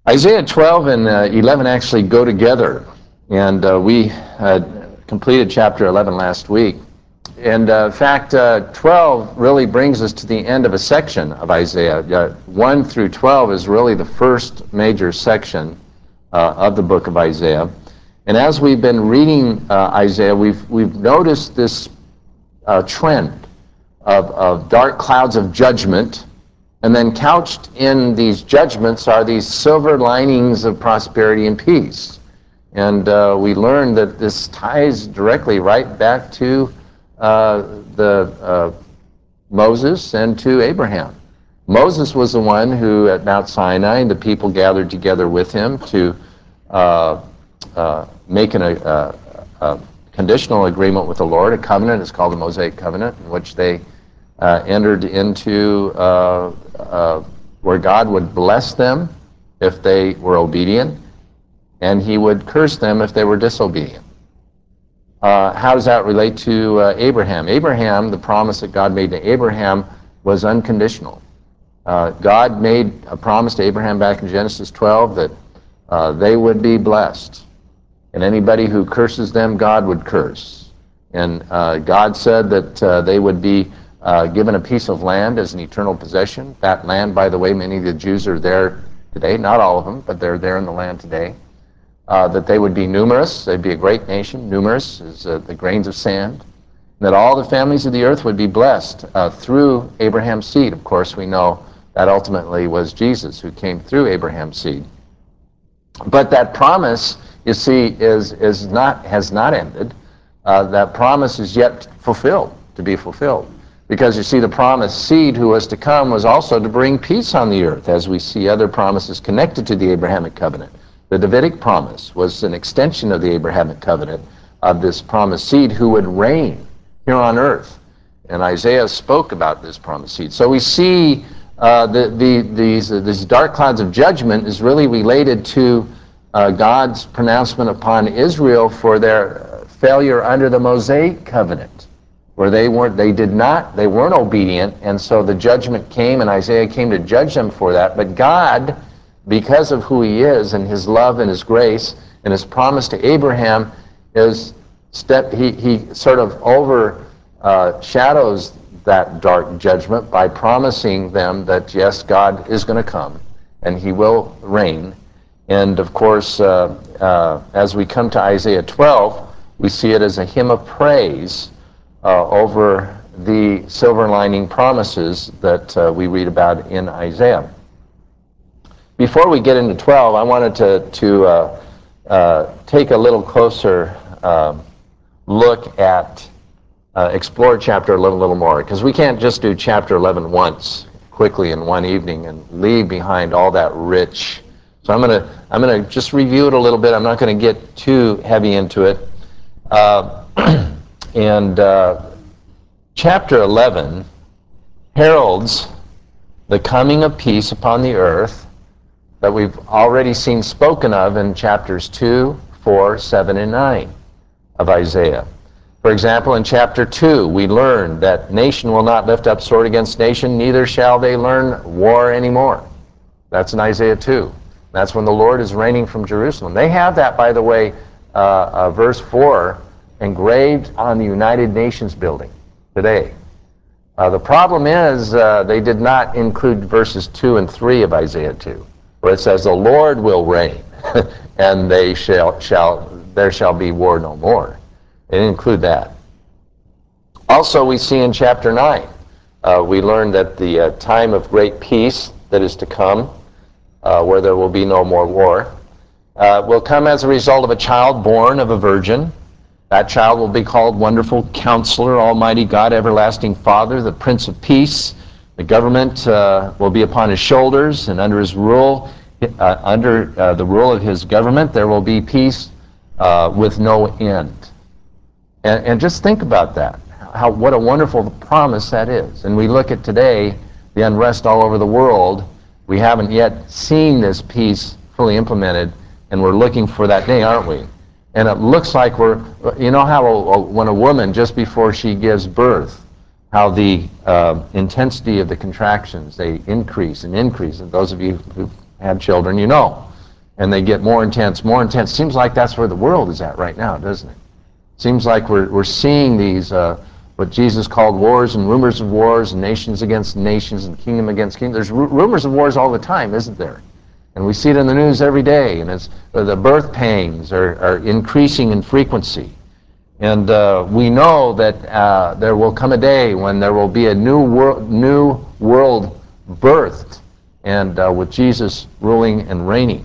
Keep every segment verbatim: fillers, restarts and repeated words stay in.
Isaiah twelve and uh, eleven actually go together, and uh, we uh, completed chapter eleven last week. And uh, in fact, uh, twelve really brings us to the end of a section of Isaiah. Uh, one through twelve is really the first major section uh, of the book of Isaiah. And as we've been reading uh, Isaiah, we've, we've noticed this uh, trend of, of dark clouds of judgment, and then couched in these judgments are these silver linings of prosperity and peace. And uh, we learned that this ties directly right back to uh, the uh, Moses and to Abraham. Moses was the one who at Mount Sinai, the people gathered together with him to uh, uh, make an, a, a conditional agreement with the Lord, a covenant. It's called the Mosaic Covenant, in which they Uh, entered into uh, uh, where God would bless them if they were obedient, and he would curse them if they were disobedient. Uh, how does that relate to uh, Abraham? Abraham, the promise that God made to Abraham was unconditional. Uh, God made a promise to Abraham back in Genesis twelve that uh, they would be blessed, and anybody who curses them, God would curse. And uh, God said that uh, they would be Uh, given a piece of land as an eternal possession. That land, by the way, many of the Jews are there today, not all of them, but they're there in the land today. Uh, that they would be numerous, they'd be a great nation, numerous as uh, the grains of sand. That all the families of the earth would be blessed uh, through Abraham's seed. Of course, we know that ultimately was Jesus who came through Abraham's seed. But that promise, you see, is, is not, has not ended. Uh, that promise is yet fulfilled, to be fulfilled. Because you see, the promised seed who was to come was also to bring peace on the earth, as we see other promises connected to the Abrahamic covenant. The Davidic promise was an extension of the Abrahamic covenant of this promised seed who would reign here on earth. And Isaiah spoke about this promised seed. So we see uh, the, the, these, uh, these dark clouds of judgment is really related to uh, God's pronouncement upon Israel for their failure under the Mosaic covenant, where they weren't, they did not, they weren't obedient, and so the judgment came, and Isaiah came to judge them for that. But God, because of who he is, and his love and his grace, and his promise to Abraham, is step, he, he sort of overshadows uh, that dark judgment by promising them that, yes, God is going to come, and he will reign. And of course, uh, uh, as we come to Isaiah twelve, we see it as a hymn of praise Uh, over the silver lining promises that uh, we read about in Isaiah. Before we get into twelve, I wanted to, to uh, uh, take a little closer uh, look at, uh, explore chapter eleven a little more, because we can't just do chapter eleven once, quickly in one evening, and leave behind all that rich. So I'm going to I'm going to just review it a little bit. I'm not going to get too heavy into it. Uh, And uh, chapter eleven heralds the coming of peace upon the earth that we've already seen spoken of in chapters two, four, seven, and nine of Isaiah. For example, in chapter two, we learn that nation will not lift up sword against nation, neither shall they learn war anymore. That's in Isaiah two. That's when the Lord is reigning from Jerusalem. They have that, by the way, uh, uh, verse four, engraved on the United Nations building today. Uh, the problem is uh, they did not include verses two and three of Isaiah two, where it says, the Lord will reign, and they shall, shall, there shall be war no more. They didn't include that. Also, we see in chapter nine, uh, we learn that the uh, time of great peace that is to come, uh, where there will be no more war, uh, will come as a result of a child born of a virgin. That child will be called Wonderful Counselor, Almighty God, Everlasting Father, the Prince of Peace. The government uh, will be upon his shoulders, and under his rule, uh, under uh, the rule of his government, there will be peace uh, with no end. And, and just think about that. How, what a wonderful promise that is. And we look at today, the unrest all over the world. We haven't yet seen this peace fully implemented, and we're looking for that day, aren't we? And it looks like we're, you know how a, a, when a woman, just before she gives birth, how the uh, intensity of the contractions, they increase and increase. And those of you who've had children, you know. and they get more intense, more intense. Seems like that's where the world is at right now, doesn't it? Seems like we're, we're seeing these, uh, what Jesus called wars and rumors of wars, and nations against nations and kingdom against kingdom. There's ru- rumors of wars all the time, isn't there? And we see it in the news every day, and it's, uh, the birth pangs are, are increasing in frequency. And uh, we know that uh, there will come a day when there will be a new, wor- new world birthed, and uh, with Jesus ruling and reigning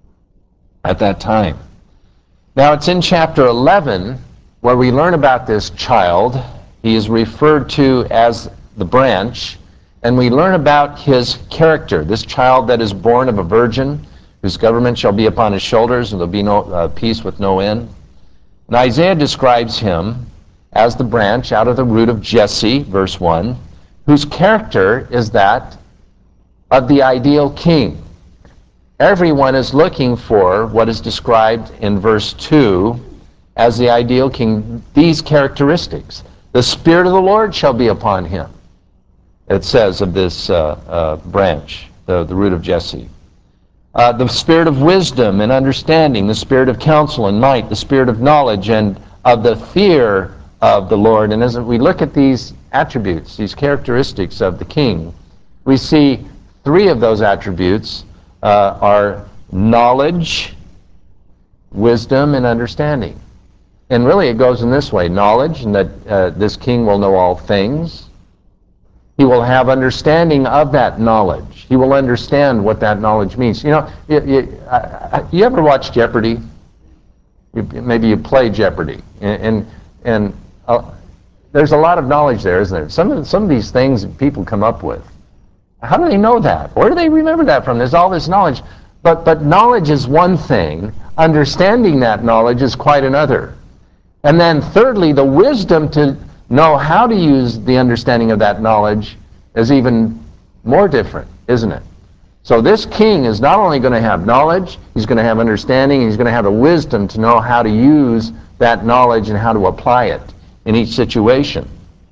at that time. Now it's in chapter eleven where we learn about this child. He is referred to as the branch, and we learn about his character. This child that is born of a virgin, whose government shall be upon his shoulders, and there will be no uh, peace with no end. And Isaiah describes him as the branch out of the root of Jesse, verse one, whose character is that of the ideal king. Everyone is looking for what is described in verse two as the ideal king, these characteristics. The Spirit of the Lord shall be upon him, it says of this uh, uh, branch, the, the root of Jesse. Uh, the spirit of wisdom and understanding, the spirit of counsel and might, the spirit of knowledge and of the fear of the Lord. And as we look at these attributes, these characteristics of the king, we see three of those attributes uh, are knowledge, wisdom, and understanding. And really it goes in this way: knowledge, and that uh, this king will know all things. He will have understanding of that knowledge. He will understand what that knowledge means. You know, you, you, I, you ever watch Jeopardy? You, maybe you play Jeopardy, and and, and uh, there's a lot of knowledge there, isn't there? Some of some of these things people come up with. How do they know that? Where do they remember that from? There's all this knowledge, but but knowledge is one thing. Understanding that knowledge is quite another. And then thirdly, the wisdom to know how to use the understanding of that knowledge is even more different, isn't it? So this king is not only going to have knowledge, he's going to have understanding, he's going to have the wisdom to know how to use that knowledge and how to apply it in each situation.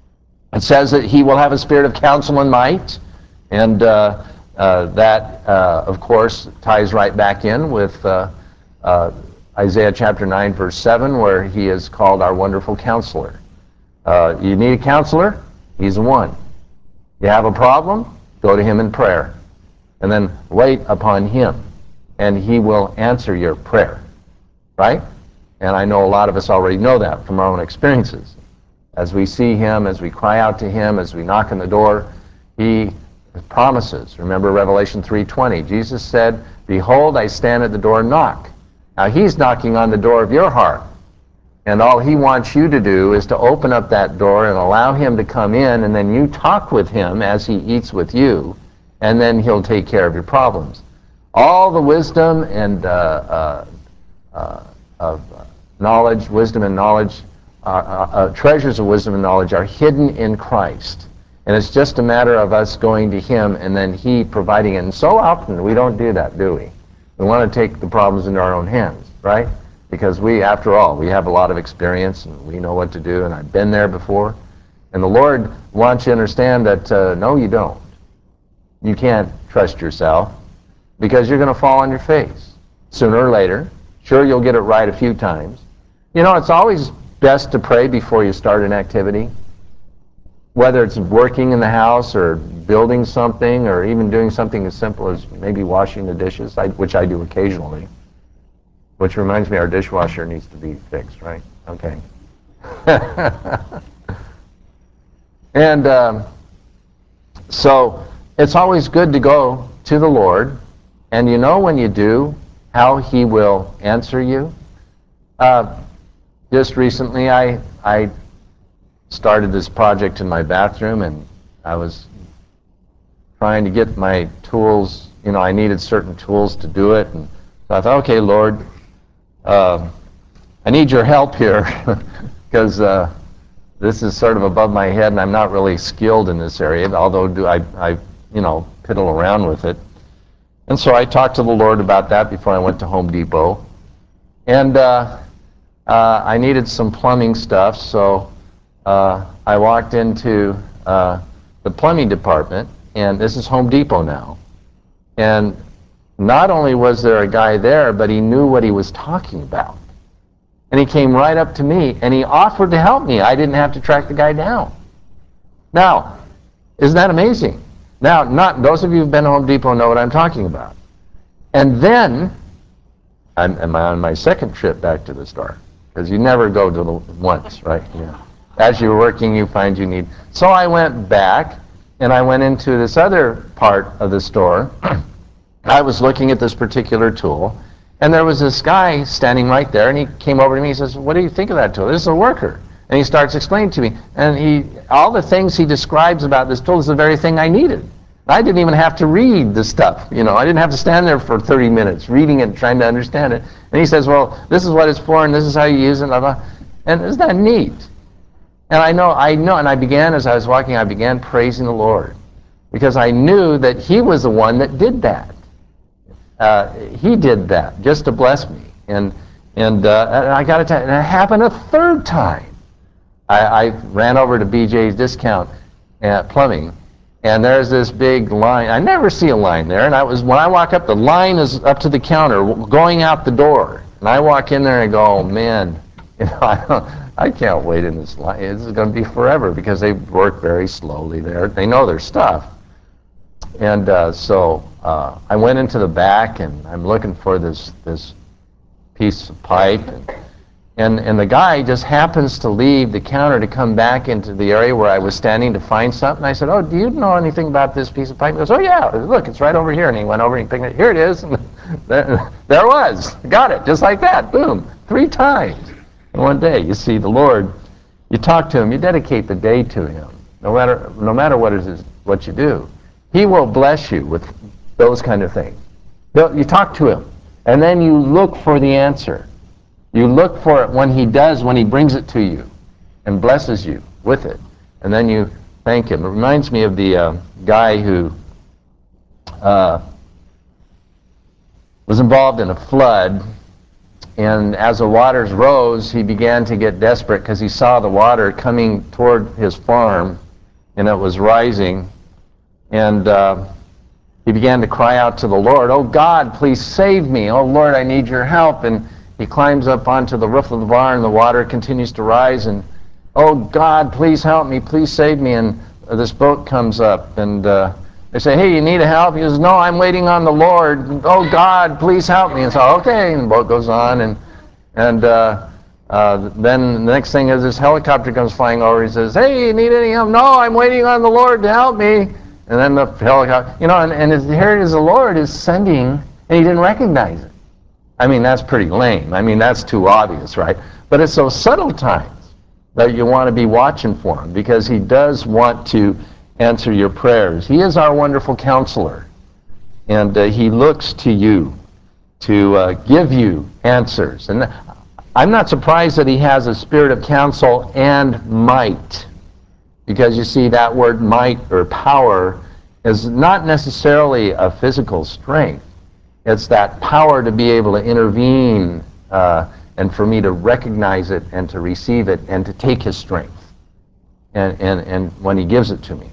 It says that he will have a spirit of counsel and might, and uh, uh, that, uh, of course, ties right back in with uh, uh, Isaiah chapter nine, verse seven, where he is called our wonderful counselor. Uh, you need a counselor? He's the one. You have a problem? Go to him in prayer. And then wait upon him, and he will answer your prayer. Right? And I know a lot of us already know that from our own experiences. As we see him, as we cry out to him, as we knock on the door, he promises. Remember Revelation three twenty. Jesus said, "Behold, I stand at the door and knock." Now he's knocking on the door of your heart. And all he wants you to do is to open up that door and allow him to come in, and then you talk with him as he eats with you, and then he'll take care of your problems. All the wisdom and uh, uh, uh, of knowledge, wisdom and knowledge, are, uh, uh, treasures of wisdom and knowledge are hidden in Christ. And it's just a matter of us going to him and then he providing it. And so often we don't do that, do we? We want to take the problems into our own hands, right? Because we, after all, we have a lot of experience and we know what to do, and I've been there before. And the Lord wants you to understand that, uh, no, you don't. You can't trust yourself because you're going to fall on your face sooner or later. Sure, you'll get it right a few times. You know, it's always best to pray before you start an activity, whether it's working in the house or building something or even doing something as simple as maybe washing the dishes, I, which I do occasionally. Which reminds me, our dishwasher needs to be fixed, right? Okay. And um, so it's always good to go to the Lord, and you know when you do how he will answer you. Uh, just recently I, I started this project in my bathroom, and I was trying to get my tools. You know, I needed certain tools to do it, and so I thought, okay, Lord, Uh, I need your help here because uh, this is sort of above my head and I'm not really skilled in this area, although do I, I, you know, piddle around with it. And so I talked to the Lord about that before I went to Home Depot. And uh, uh, I needed some plumbing stuff, so uh, I walked into uh, the plumbing department, and this is Home Depot now. And not only was there a guy there, but he knew what he was talking about. And he came right up to me, and he offered to help me. I didn't have to track the guy down. Now, isn't that amazing? Now, not those of you who've been to Home Depot know what I'm talking about. And then, I'm, I'm on my second trip back to the store, because you never go to the once, right? Yeah. As you're working, you find you need. So I went back, and I went into this other part of the store. I was looking at this particular tool, and there was this guy standing right there, and he came over to me. He says, "What do you think of that tool?" This is a worker. And he starts explaining to me, and he, all the things he describes about this tool is the very thing I needed. I didn't even have to read the stuff, you know. I didn't have to stand there for thirty minutes reading it, trying to understand it. And he says, "Well, this is what it's for, and this is how you use it, blah, blah." And isn't that neat? And I know, I know, and I began, as I was walking, I began praising the Lord, because I knew that He was the one that did that. Uh, he did that just to bless me. And and, uh, and I got to tell you, and it happened a third time. I, I ran over to B J's Discount at Plumbing, and there's this big line. I never see a line there. And I was when I walk up, the line is up to the counter, going out the door. And I walk in there and go, "Oh man, you know, I don't, I can't wait in this line. This is going to be forever," because they work very slowly there. They know their stuff. And uh, so uh, I went into the back, and I'm looking for this this piece of pipe, and, and and the guy just happens to leave the counter to come back into the area where I was standing to find something. I said, "Oh, do you know anything about this piece of pipe?" He goes, "Oh yeah, look, it's right over here." And he went over and he picked it. "Here it is." And there, there it was. Got it, just like that. Boom, three times in one day. You see, the Lord, you talk to Him, you dedicate the day to Him, no matter no matter what it is, what you do. He will bless you with those kind of things. You talk to Him, and then you look for the answer. You look for it when He does, when He brings it to you and blesses you with it. And then you thank Him. It reminds me of the uh, guy who uh, was involved in a flood, and as the waters rose, he began to get desperate because he saw the water coming toward his farm, and it was rising. And uh, he began to cry out to the Lord, "Oh God, please save me. Oh Lord, I need your help." And he climbs up onto the roof of the barn, the water continues to rise, and, "Oh God, please help me, please save me." And uh, this boat comes up, and uh, they say, "Hey, you need help?" He says, "No, I'm waiting on the Lord. Oh God, please help me." And so, okay, and the boat goes on, and and uh, uh, then the next thing is this helicopter comes flying over. He says, "Hey, you need any help?" "No, I'm waiting on the Lord to help me." And then the helicopter, you know, and, and here it is, the Lord is sending, and he didn't recognize it. I mean, that's pretty lame. I mean, that's too obvious, right? But it's those subtle times that you want to be watching for Him, because He does want to answer your prayers. He is our wonderful counselor, and uh, He looks to you to uh, give you answers. And I'm not surprised that He has a spirit of counsel and might. Because you see, that word might or power is not necessarily a physical strength. It's that power to be able to intervene uh, and for me to recognize it and to receive it and to take His strength and, and, and when He gives it to me.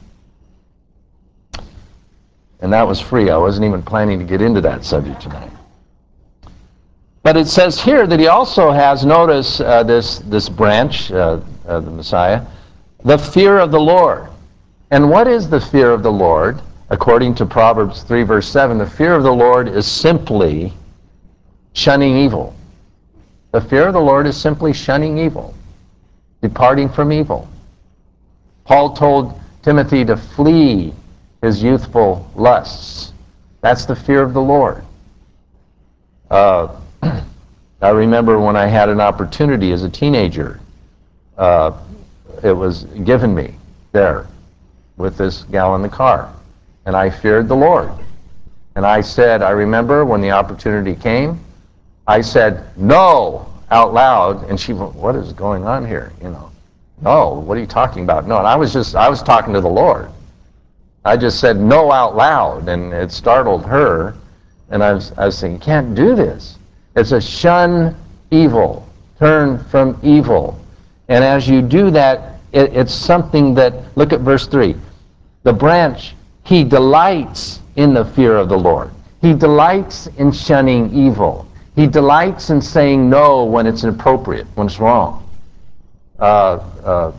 And that was free. I wasn't even planning to get into that subject tonight. But it says here that He also has, notice uh, this, this branch, uh, uh, the Messiah, the fear of the Lord. And what is the fear of the Lord? According to Proverbs three, verse seven, the fear of the Lord is simply shunning evil. The fear of the Lord is simply shunning evil, departing from evil. Paul told Timothy to flee his youthful lusts. That's the fear of the Lord. Uh, I remember when I had an opportunity as a teenager, uh, it was given me there with this gal in the car. And I feared the Lord. And I said, I remember when the opportunity came, I said, "No," out loud. And she went, "What is going on here? You know, no, what are you talking about?" No, and I was just, I was talking to the Lord. I just said "no" out loud, and it startled her. And I was, I was saying, you can't do this. It's a shun evil, turn from evil. And as you do that, it, it's something that, look at verse three. The branch, he delights in the fear of the Lord. He delights in shunning evil. He delights in saying no when it's inappropriate, when it's wrong. Uh, uh,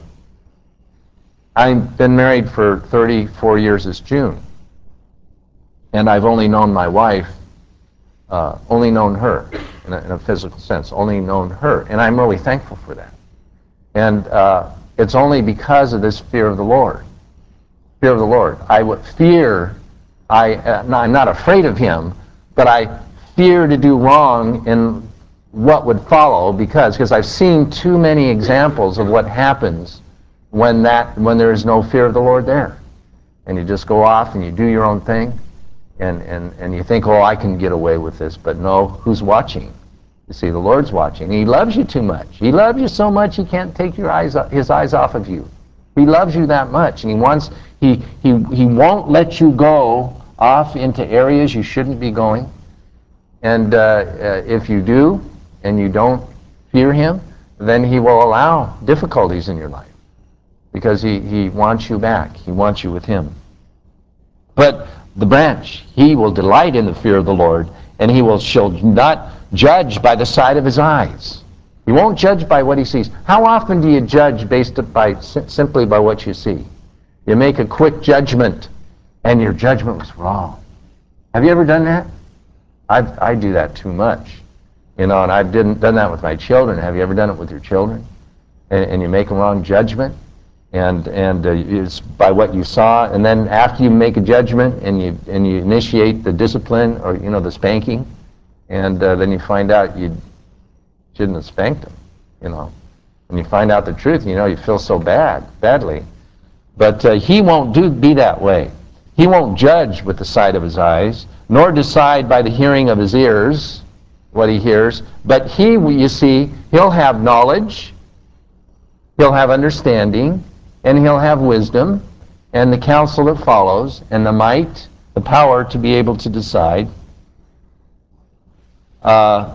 I've been married for thirty-four years this June, and I've only known my wife, uh, only known her in a, in a physical sense, only known her, and I'm really thankful for that. And uh, it's only because of this fear of the Lord. Fear of the Lord. I would fear, I, uh, no, I'm not afraid of him, but I fear to do wrong in what would follow because because I've seen too many examples of what happens when that when there is no fear of the Lord there. And you just go off and you do your own thing, and, and, and you think, oh, I can get away with this, but no, who's watching? You see, the Lord's watching. He loves you too much. He loves you so much he can't take your eyes, his eyes off of you. He loves you that much, and he wants he he he won't let you go off into areas you shouldn't be going. And uh, uh, if you do, and you don't fear him, then he will allow difficulties in your life because he, he wants you back. He wants you with him. But the branch, he will delight in the fear of the Lord, and he will shall not judge by the sight of his eyes. He won't judge by what he sees. How often do you judge based by simply by what you see? You make a quick judgment, and your judgment was wrong. Have you ever done that? I've, I do that too much. You know, and I've didn't, done that with my children. Have you ever done it with your children? And, and you make a wrong judgment, and and uh, it's by what you saw, and then after you make a judgment and you and you initiate the discipline or you know the spanking, and uh, then you find out you shouldn't have spanked them. You know, when you find out the truth, you know you feel so bad, badly. But uh, he won't do be that way. He won't judge with the sight of his eyes, nor decide by the hearing of his ears what he hears, but he, you see, he'll have knowledge, he'll have understanding, and he'll have wisdom, and the counsel that follows, and the might, the power to be able to decide. Uh,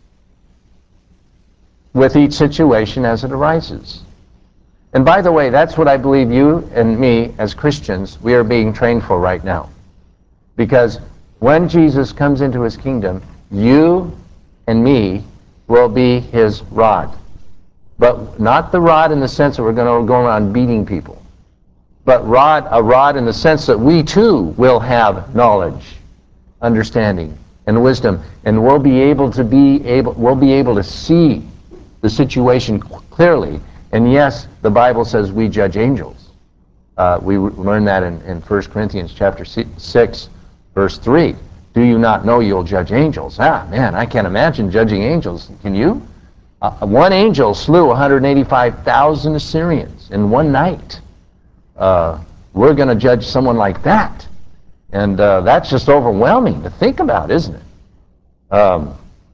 with each situation as it arises. And by the way, that's what I believe you and me as Christians, we are being trained for right now. Because when Jesus comes into his kingdom, you and me will be his rod. But not the rod in the sense that we're going to go around beating people, but rod, a rod in the sense that we too will have knowledge, understanding, and wisdom, and we'll be able to be able, we'll be able to see the situation clearly. And yes, the Bible says we judge angels. Uh, we learn that in, in First Corinthians chapter six, verse three. Do you not know you'll judge angels? Ah, man, I can't imagine judging angels. Can you? Uh, one angel slew one hundred eighty-five thousand Assyrians in one night. Uh, we're going to judge someone like that. And uh, that's just overwhelming to think about, isn't it? Um,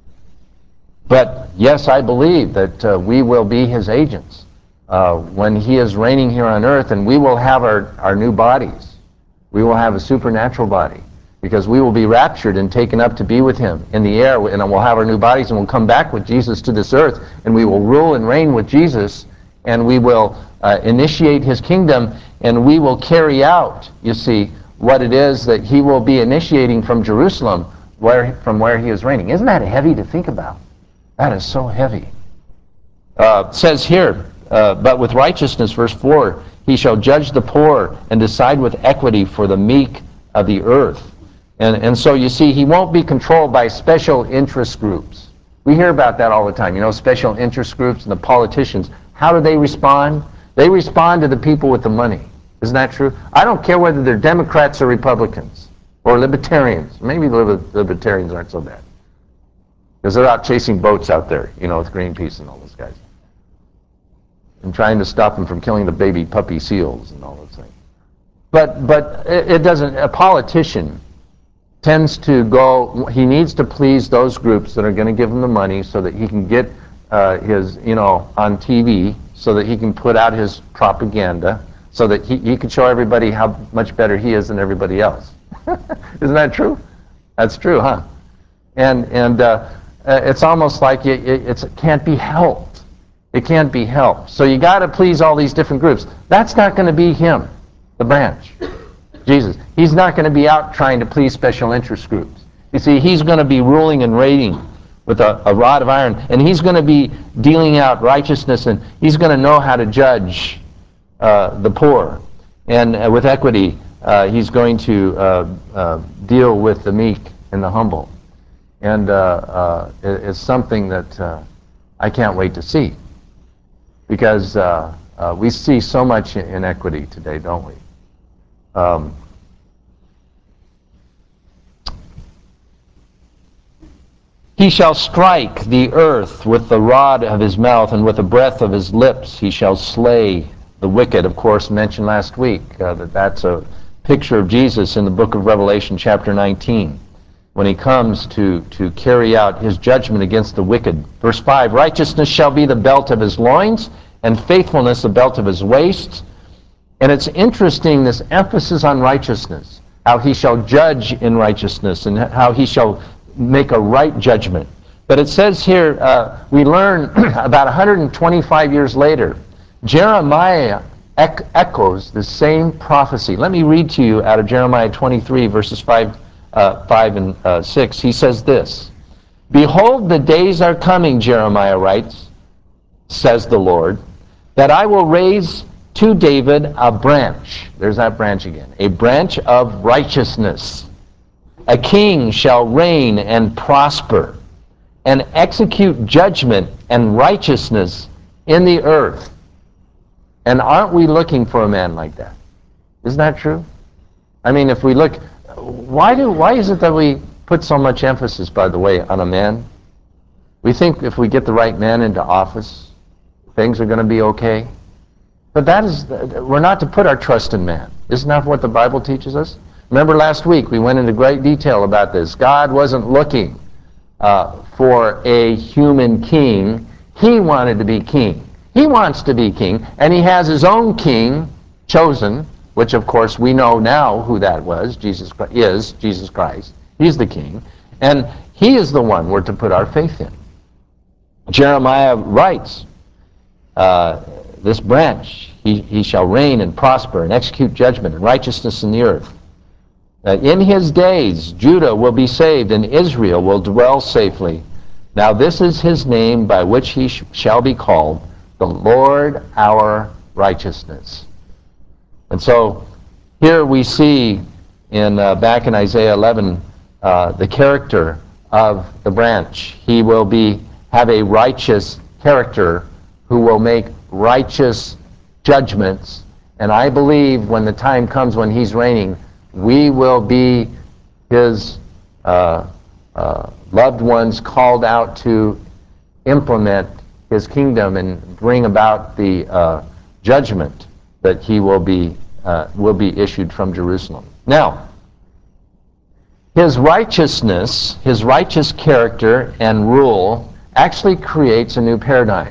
but yes, I believe that uh, we will be his agents uh, when he is reigning here on earth, and we will have our, our new bodies. We will have a supernatural body, because we will be raptured and taken up to be with him in the air, and we'll have our new bodies, and we'll come back with Jesus to this earth, and we will rule and reign with Jesus, and we will uh, initiate his kingdom, and we will carry out, you see, what it is that he will be initiating from Jerusalem, where from where he is reigning. Isn't that heavy to think about? That is so heavy. Uh, it says here, uh, but with righteousness, verse four, he shall judge the poor and decide with equity for the meek of the earth. And, and so you see, he won't be controlled by special interest groups. We hear about that all the time, you know, special interest groups and the politicians. How do they respond? They respond to the people with the money. Isn't that true? I don't care whether they're Democrats or Republicans or Libertarians. Maybe the Libertarians aren't so bad, because they're out chasing boats out there, you know, with Greenpeace and all those guys, and trying to stop them from killing the baby puppy seals and all those things. But but it, it doesn't. A politician tends to go. He needs to please those groups that are going to give him the money, so that he can get uh, his, you know, on T V, so that he can put out his propaganda, so that he, he can show everybody how much better he is than everybody else. Isn't that true? That's true, huh? And and uh, it's almost like it, it, it's, it can't be helped. It can't be helped. So you got to please all these different groups. That's not going to be him, the branch, Jesus. He's not going to be out trying to please special interest groups, You see, he's going to be ruling and reigning with a, a rod of iron, and he's going to be dealing out righteousness, and he's going to know how to judge uh, the poor. And uh, with equity, uh, he's going to uh, uh, deal with the meek and the humble. And uh, uh, it, it's something that uh, I can't wait to see, because uh, uh, we see so much inequity today, don't we? Um, He shall strike the earth with the rod of his mouth, and with the breath of his lips he shall slay the wicked. Of course, mentioned last week uh, that that's a picture of Jesus in the book of Revelation, chapter nineteen, when he comes to, to carry out his judgment against the wicked. Verse five, righteousness shall be the belt of his loins, and faithfulness the belt of his waists. And it's interesting, this emphasis on righteousness, how he shall judge in righteousness, and how he shall make a right judgment. But it says here, uh, we learn about one hundred twenty-five years later, Jeremiah ec- echoes the same prophecy. Let me read to you out of Jeremiah twenty-three, verses five, uh, five and uh, six. He says this, behold, the days are coming, Jeremiah writes, says the Lord, that I will raise to David a branch. There's that branch again. A branch of righteousness. A king shall reign and prosper, and execute judgment and righteousness in the earth. And aren't we looking for a man like that? Isn't that true? I mean, if we look, why do why is it that we put so much emphasis, by the way, on a man? We think if we get the right man into office, things are going to be okay. But that is, we're not to put our trust in man. Isn't that what the Bible teaches us? Remember last week we went into great detail about this. God wasn't looking uh, for a human king. He wanted to be king. He wants to be king, and he has his own king chosen, which of course we know now who that was. Jesus is Jesus Christ. He's the king, and he is the one we're to put our faith in. Jeremiah writes, uh, this branch, he, he shall reign and prosper and execute judgment and righteousness in the earth. Uh, in his days, Judah will be saved, and Israel will dwell safely. Now this is his name by which he sh- shall be called, the Lord our righteousness. And so here we see in uh, back in Isaiah eleven uh, the character of the branch. He will be have a righteous character who will make righteous judgments. And I believe when the time comes when he's reigning, we will be his uh, uh, loved ones called out to implement his kingdom and bring about the uh, judgment that he will be uh, will be issued from Jerusalem. Now, his righteousness, his righteous character and rule actually creates a new paradigm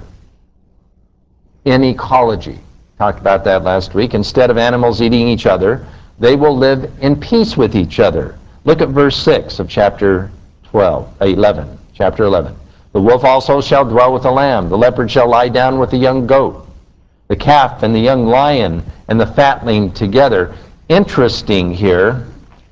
in ecology. Talked about that last week. Instead of animals eating each other, they will live in peace with each other. Look at verse six of chapter twelve, eleven, chapter eleven. The wolf also shall dwell with the lamb. The leopard shall lie down with the young goat. The calf and the young lion and the fatling together. Interesting here.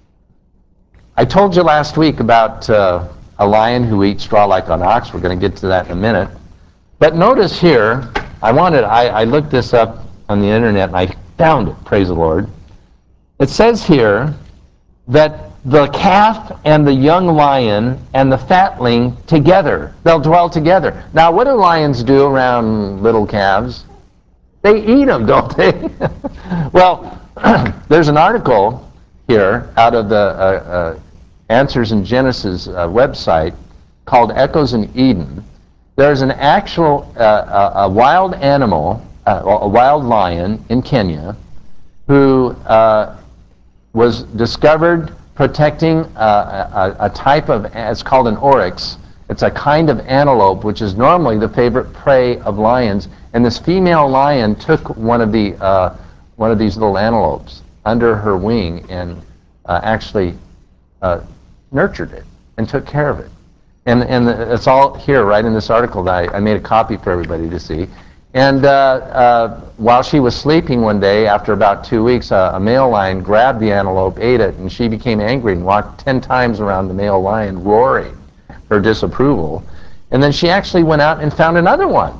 I told you last week about uh, a lion who eats straw like an ox. We're going to get to that in a minute. But notice here, I wanted, I, I looked this up on the internet and I found it, praise the Lord. It says here that the calf and the young lion and the fatling together, they'll dwell together. Now, what do lions do around little calves? They eat them, don't they? Well, there's an article here out of the uh, uh, Answers in Genesis uh, website called Echoes in Eden. There's an actual uh, a, a wild animal, uh, a wild lion in Kenya, who uh, was discovered protecting uh, a, a type of, it's called an oryx. It's a kind of antelope which is normally the favorite prey of lions. And this female lion took one of the uh, one of these little antelopes under her wing and uh, actually uh, nurtured it and took care of it. And and it's all here, right in this article that I, I made a copy for everybody to see. And uh, uh, while she was sleeping one day, after about two weeks, uh, a male lion grabbed the antelope, ate it, and she became angry and walked ten times around the male lion, roaring her disapproval. And then she actually went out and found another one.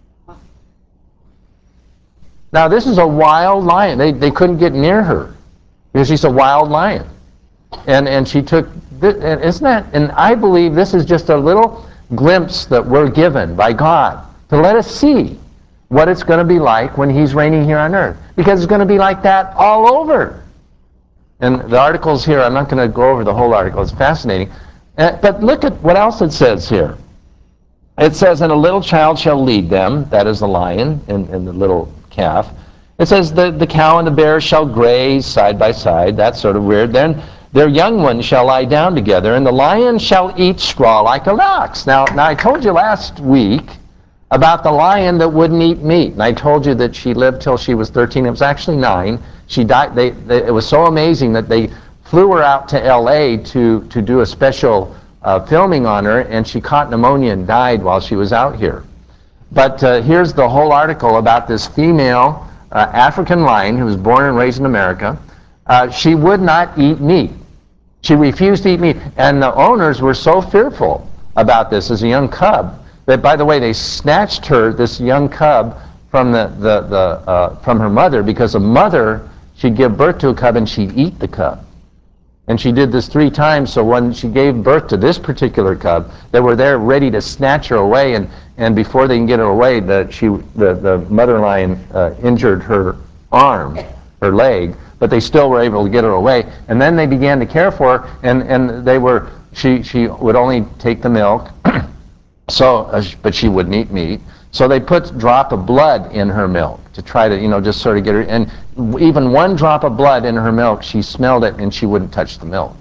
Now, this is a wild lion. They, they couldn't get near her because she's a wild lion. And, and she took, and isn't that, and I believe this is just a little glimpse that we're given by God to let us see what it's going to be like when he's reigning here on earth. Because it's going to be like that all over. And the article's here. I'm not going to go over the whole article. It's fascinating. Uh, but look at what else it says here. It says, and a little child shall lead them. That is the lion and, and the little calf. It says, the, the cow and the bear shall graze side by side. That's sort of weird. Then their young ones shall lie down together, and the lion shall eat straw like an ox. Now, now I told you last week about the lion that wouldn't eat meat. And I told you that she lived till she was thirteen. It was actually nine. She died. They, they, it was so amazing that they flew her out to L A to, to do a special uh, filming on her, and she caught pneumonia and died while she was out here. But uh, here's the whole article about this female uh, African lion who was born and raised in America. Uh, she would not eat meat. She refused to eat meat. And the owners were so fearful about this as a young cub that, by the way, they snatched her, this young cub, from the, the, the uh, from her mother, because a mother, she'd give birth to a cub and she'd eat the cub. And she did this three times, so when she gave birth to this particular cub, they were there ready to snatch her away, and, and before they can get her away, the, she, the, the mother lion uh, injured her arm, her leg, but they still were able to get her away. And then they began to care for her, and, and they were, she, she would only take the milk, so, uh, but she wouldn't eat meat. So they put a drop of blood in her milk to try to, you know, just sort of get her, and even one drop of blood in her milk, she smelled it and she wouldn't touch the milk.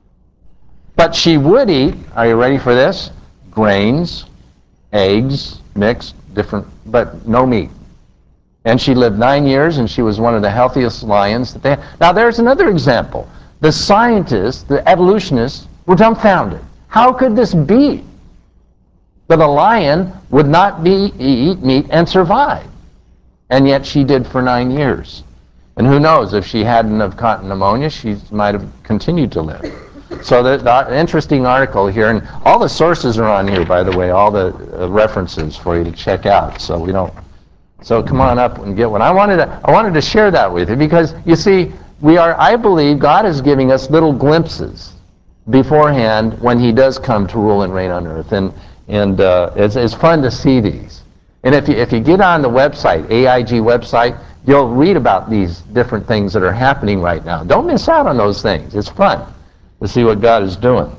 But she would eat, are you ready for this? Grains, eggs, mixed, different, but no meat. And she lived nine years and she was one of the healthiest lions that they had. Now there's another example. The scientists, the evolutionists, were dumbfounded. How could this be? That a lion would not be eat meat and survive. And yet she did for nine years. And who knows, if she hadn't have caught pneumonia, she might have continued to live. So the, the interesting article here, and all the sources are on here, by the way, all the uh, references for you to check out. So we don't. So come on up and get one. I wanted to. I wanted to share that with you because you see, we are. I believe God is giving us little glimpses beforehand when He does come to rule and reign on earth, and and uh, it's it's fun to see these. And if you if you get on the website, A I G website, you'll read about these different things that are happening right now. Don't miss out on those things. It's fun to see what God is doing.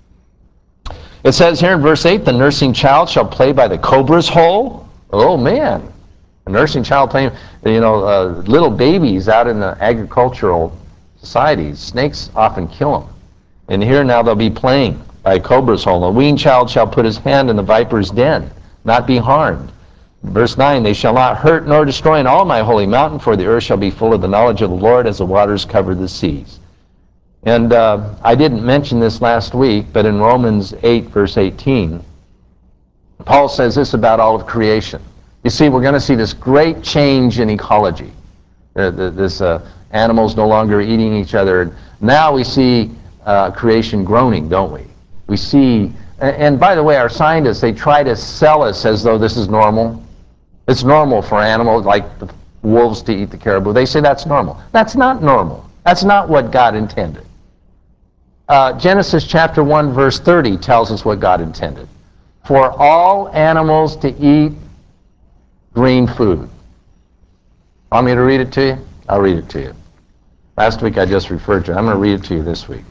It says here in verse eight, the nursing child shall play by the cobra's hole. Oh man, a nursing child playing, you know, uh, little babies out in the agricultural societies. Snakes often kill them. And here now they'll be playing by a cobra's hole. A weaned child shall put his hand in the viper's den, not be harmed. Verse nine, they shall not hurt nor destroy in all my holy mountain, for the earth shall be full of the knowledge of the Lord as the waters cover the seas. And uh, I didn't mention this last week, but in Romans eight, verse eighteen, Paul says this about all of creation. You see, we're going to see this great change in ecology. Uh, the, this uh, animals no longer eating each other. Now we see uh, creation groaning, don't we? We see, and, and by the way, our scientists, they try to sell us as though this is normal. It's normal for animals like the wolves to eat the caribou. They say that's normal. That's not normal. That's not what God intended. Uh, Genesis chapter one, verse thirty tells us what God intended. For all animals to eat green food. Want me to read it to you? I'll read it to you. Last week I just referred to it. I'm going to read it to you this week.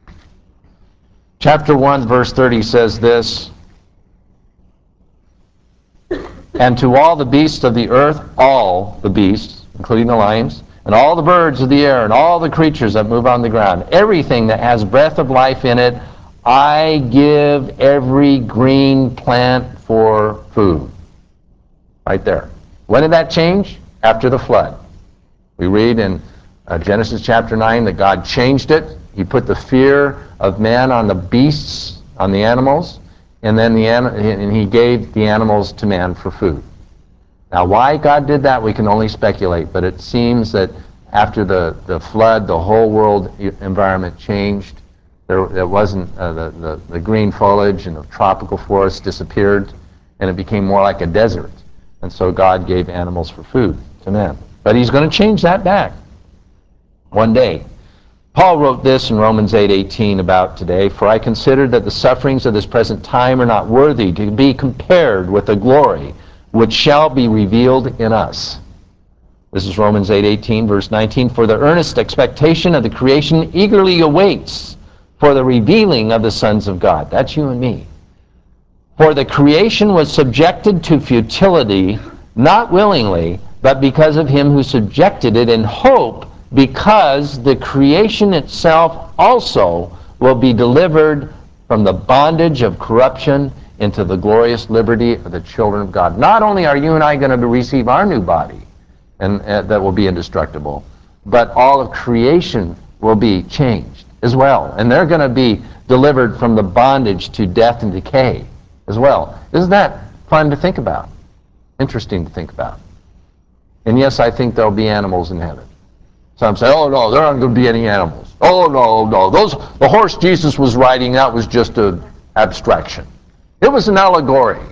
Chapter one, verse thirty says this, and to all the beasts of the earth, all the beasts, including the lions, and all the birds of the air, and all the creatures that move on the ground, everything that has breath of life in it, I give every green plant for food. Right there. When did that change? After the flood. We read in uh, Genesis chapter nine that God changed it. He put the fear of man on the beasts, on the animals, and then the and he gave the animals to man for food. Now, why God did that, we can only speculate, but it seems that after the, the flood, the whole world environment changed. There, there wasn't, uh, the, the, the green foliage and the tropical forest disappeared, and it became more like a desert. And so God gave animals for food to man. But he's going to change that back one day. Paul wrote this in Romans eight eighteen about today, "For I consider that the sufferings of this present time are not worthy to be compared with the glory which shall be revealed in us." This is Romans eight eighteen, verse nineteen. "For the earnest expectation of the creation eagerly awaits for the revealing of the sons of God." That's you and me. "For the creation was subjected to futility, not willingly, but because of him who subjected it, in hope, because the creation itself also will be delivered from the bondage of corruption into the glorious liberty of the children of God." Not only are you and I going to receive our new body, and uh, that will be indestructible, but all of creation will be changed as well. And they're going to be delivered from the bondage to death and decay as well. Isn't that fun to think about? Interesting to think about. And yes, I think there'll be animals in heaven. Some say, "Oh no, there aren't going to be any animals. Oh no, no, those the horse Jesus was riding, that was just an abstraction. It was an allegory."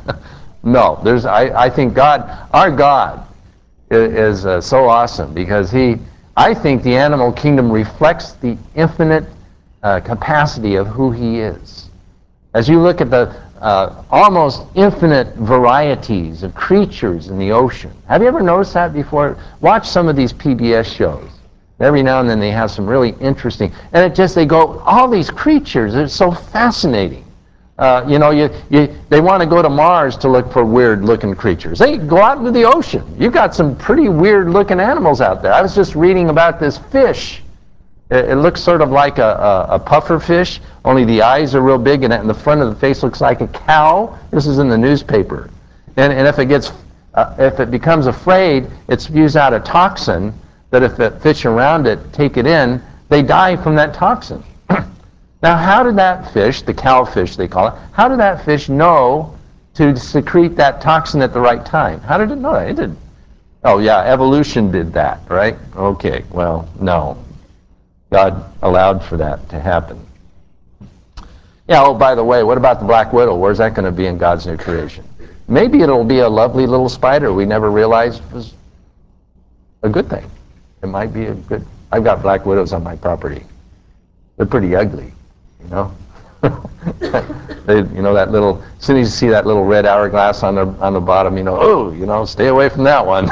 No, there's. I, I think God, our God, is, is uh, so awesome, because he. I think the animal kingdom reflects the infinite uh, capacity of who he is. As you look at the uh, almost infinite varieties of creatures in the ocean. Have you ever noticed that before? Watch some of these P B S shows. Every now and then they have some really interesting, and it just, they go, all these creatures, it's so fascinating. Uh, you know, you, you, they want to go to Mars to look for weird-looking creatures. They go out into the ocean. You've got some pretty weird-looking animals out there. I was just reading about this fish. It, it looks sort of like a, a, a puffer fish, only the eyes are real big, and, and the front of the face looks like a cow. This is in the newspaper. And, and if it gets, uh, if it becomes afraid, it spews out a toxin that if the fish around it take it in, they die from that toxin. Now, how did that fish, the cowfish they call it, how did that fish know to secrete that toxin at the right time? How did it know that? It didn't. Oh, yeah, evolution did that, right? Okay, well, no. God allowed for that to happen. Yeah, oh, by the way, what about the black widow? Where's that going to be in God's new creation? Maybe it'll be a lovely little spider we never realized was a good thing. It might be a good... I've got black widows on my property. They're pretty ugly. You know, they, you know that little. As soon as you see that little red hourglass on the on the bottom, you know, oh, you know, stay away from that one.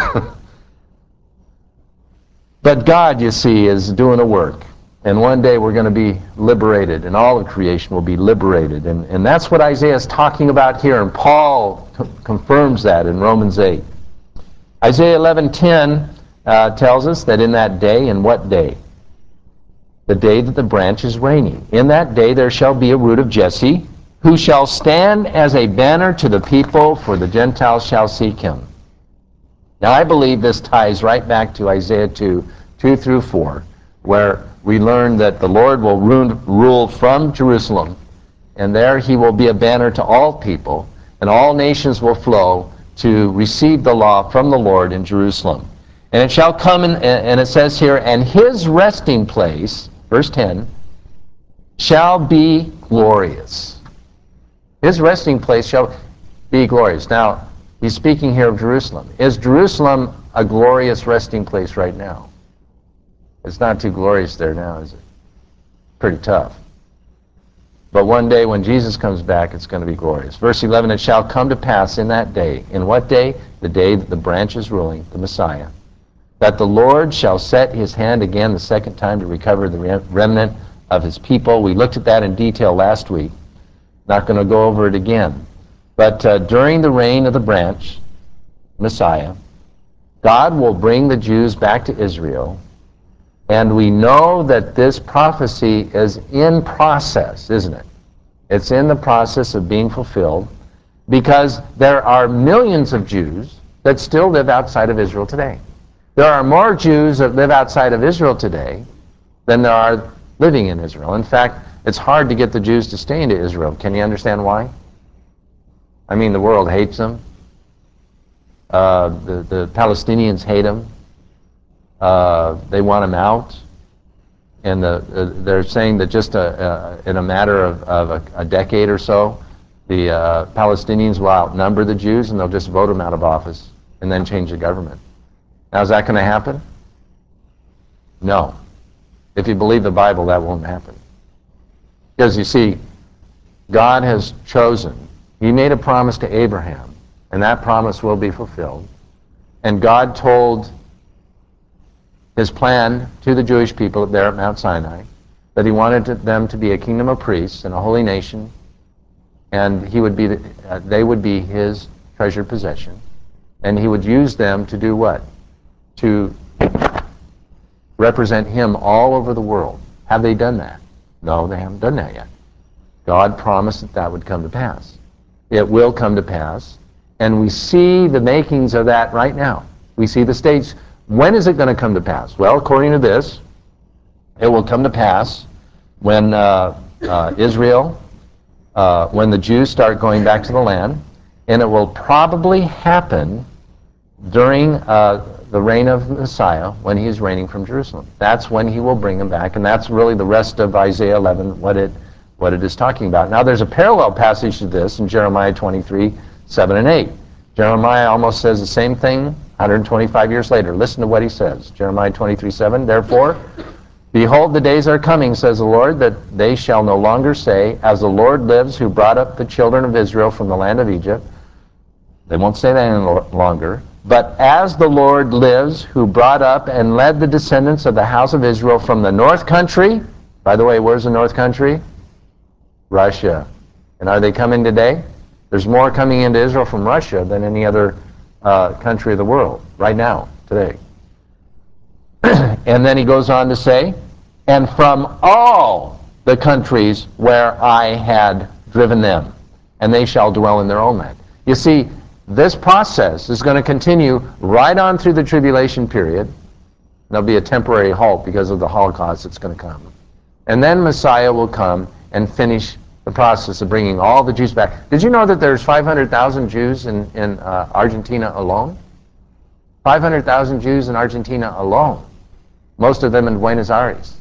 But God, you see, is doing a work, and one day we're going to be liberated, and all of creation will be liberated, and and that's what Isaiah is talking about here, and Paul c- confirms that in Romans eight. Isaiah eleven ten uh, tells us that in that day, and what day? The day that the branch is reigning. In that day there shall be a root of Jesse, who shall stand as a banner to the people, for the Gentiles shall seek him. Now I believe this ties right back to Isaiah two, two through four, where we learn that the Lord will rule from Jerusalem, and there he will be a banner to all people, and all nations will flow to receive the law from the Lord in Jerusalem. And it shall come, in, and it says here, and his resting place, verse ten, shall be glorious. His resting place shall be glorious. Now, he's speaking here of Jerusalem. Is Jerusalem a glorious resting place right now? It's not too glorious there now, is it? Pretty tough. But one day when Jesus comes back, it's going to be glorious. Verse eleven, it shall come to pass in that day. In what day? The day that the branch is ruling, the Messiah, that the Lord shall set his hand again the second time to recover the remnant of his people. We looked at that in detail last week. Not going to go over it again. But uh, during the reign of the branch, Messiah, God will bring the Jews back to Israel, and we know that this prophecy is in process, isn't it? It's in the process of being fulfilled, because there are millions of Jews that still live outside of Israel today. There are more Jews that live outside of Israel today than there are living in Israel. In fact, it's hard to get the Jews to stay into Israel. Can you understand why? I mean, the world hates them. Uh, the, the Palestinians hate him. Uh, they want him out. And the, uh, they're saying that just a, uh, in a matter of, of a, a decade or so, the uh, Palestinians will outnumber the Jews and they'll just vote them out of office and then change the government. Now, is that going to happen? No. If you believe the Bible, that won't happen. Because you see, God has chosen. He made a promise to Abraham, and that promise will be fulfilled. And God told his plan to the Jewish people there at Mount Sinai that he wanted to, them to be a kingdom of priests and a holy nation, and he would be the, uh, they would be his treasured possession, and he would use them to do what? To represent him all over the world. Have they done that? No, they haven't done that yet. God promised that that would come to pass. It will come to pass, and we see the makings of that right now. We see the stage. When is it going to come to pass? Well, according to this, it will come to pass when uh, uh, Israel, uh, when the Jews start going back to the land, and it will probably happen during uh, the reign of Messiah, when he is reigning from Jerusalem. That's when he will bring them back, and that's really the rest of Isaiah eleven, what it what it is talking about. Now, there's a parallel passage to this in Jeremiah twenty-three, seven and eight. Jeremiah almost says the same thing one hundred twenty-five years later. Listen to what he says. Jeremiah twenty-three, seven, therefore, behold, the days are coming, says the Lord, that they shall no longer say, as the Lord lives, who brought up the children of Israel from the land of Egypt. They won't say that any longer. But as the Lord lives, who brought up and led the descendants of the house of Israel from the north country. By the way, where's the north country? Russia. And are they coming today? There's more coming into Israel from Russia than any other uh, country of the world right now, today. And then he goes on to say, and from all the countries where I had driven them, and they shall dwell in their own land. You see, this process is going to continue right on through the tribulation period. There'll be a temporary halt because of the Holocaust that's going to come. And then Messiah will come and finish the process of bringing all the Jews back. Did you know that there's five hundred thousand Jews in, in uh, Argentina alone? five hundred thousand Jews in Argentina alone. Most of them in Buenos Aires.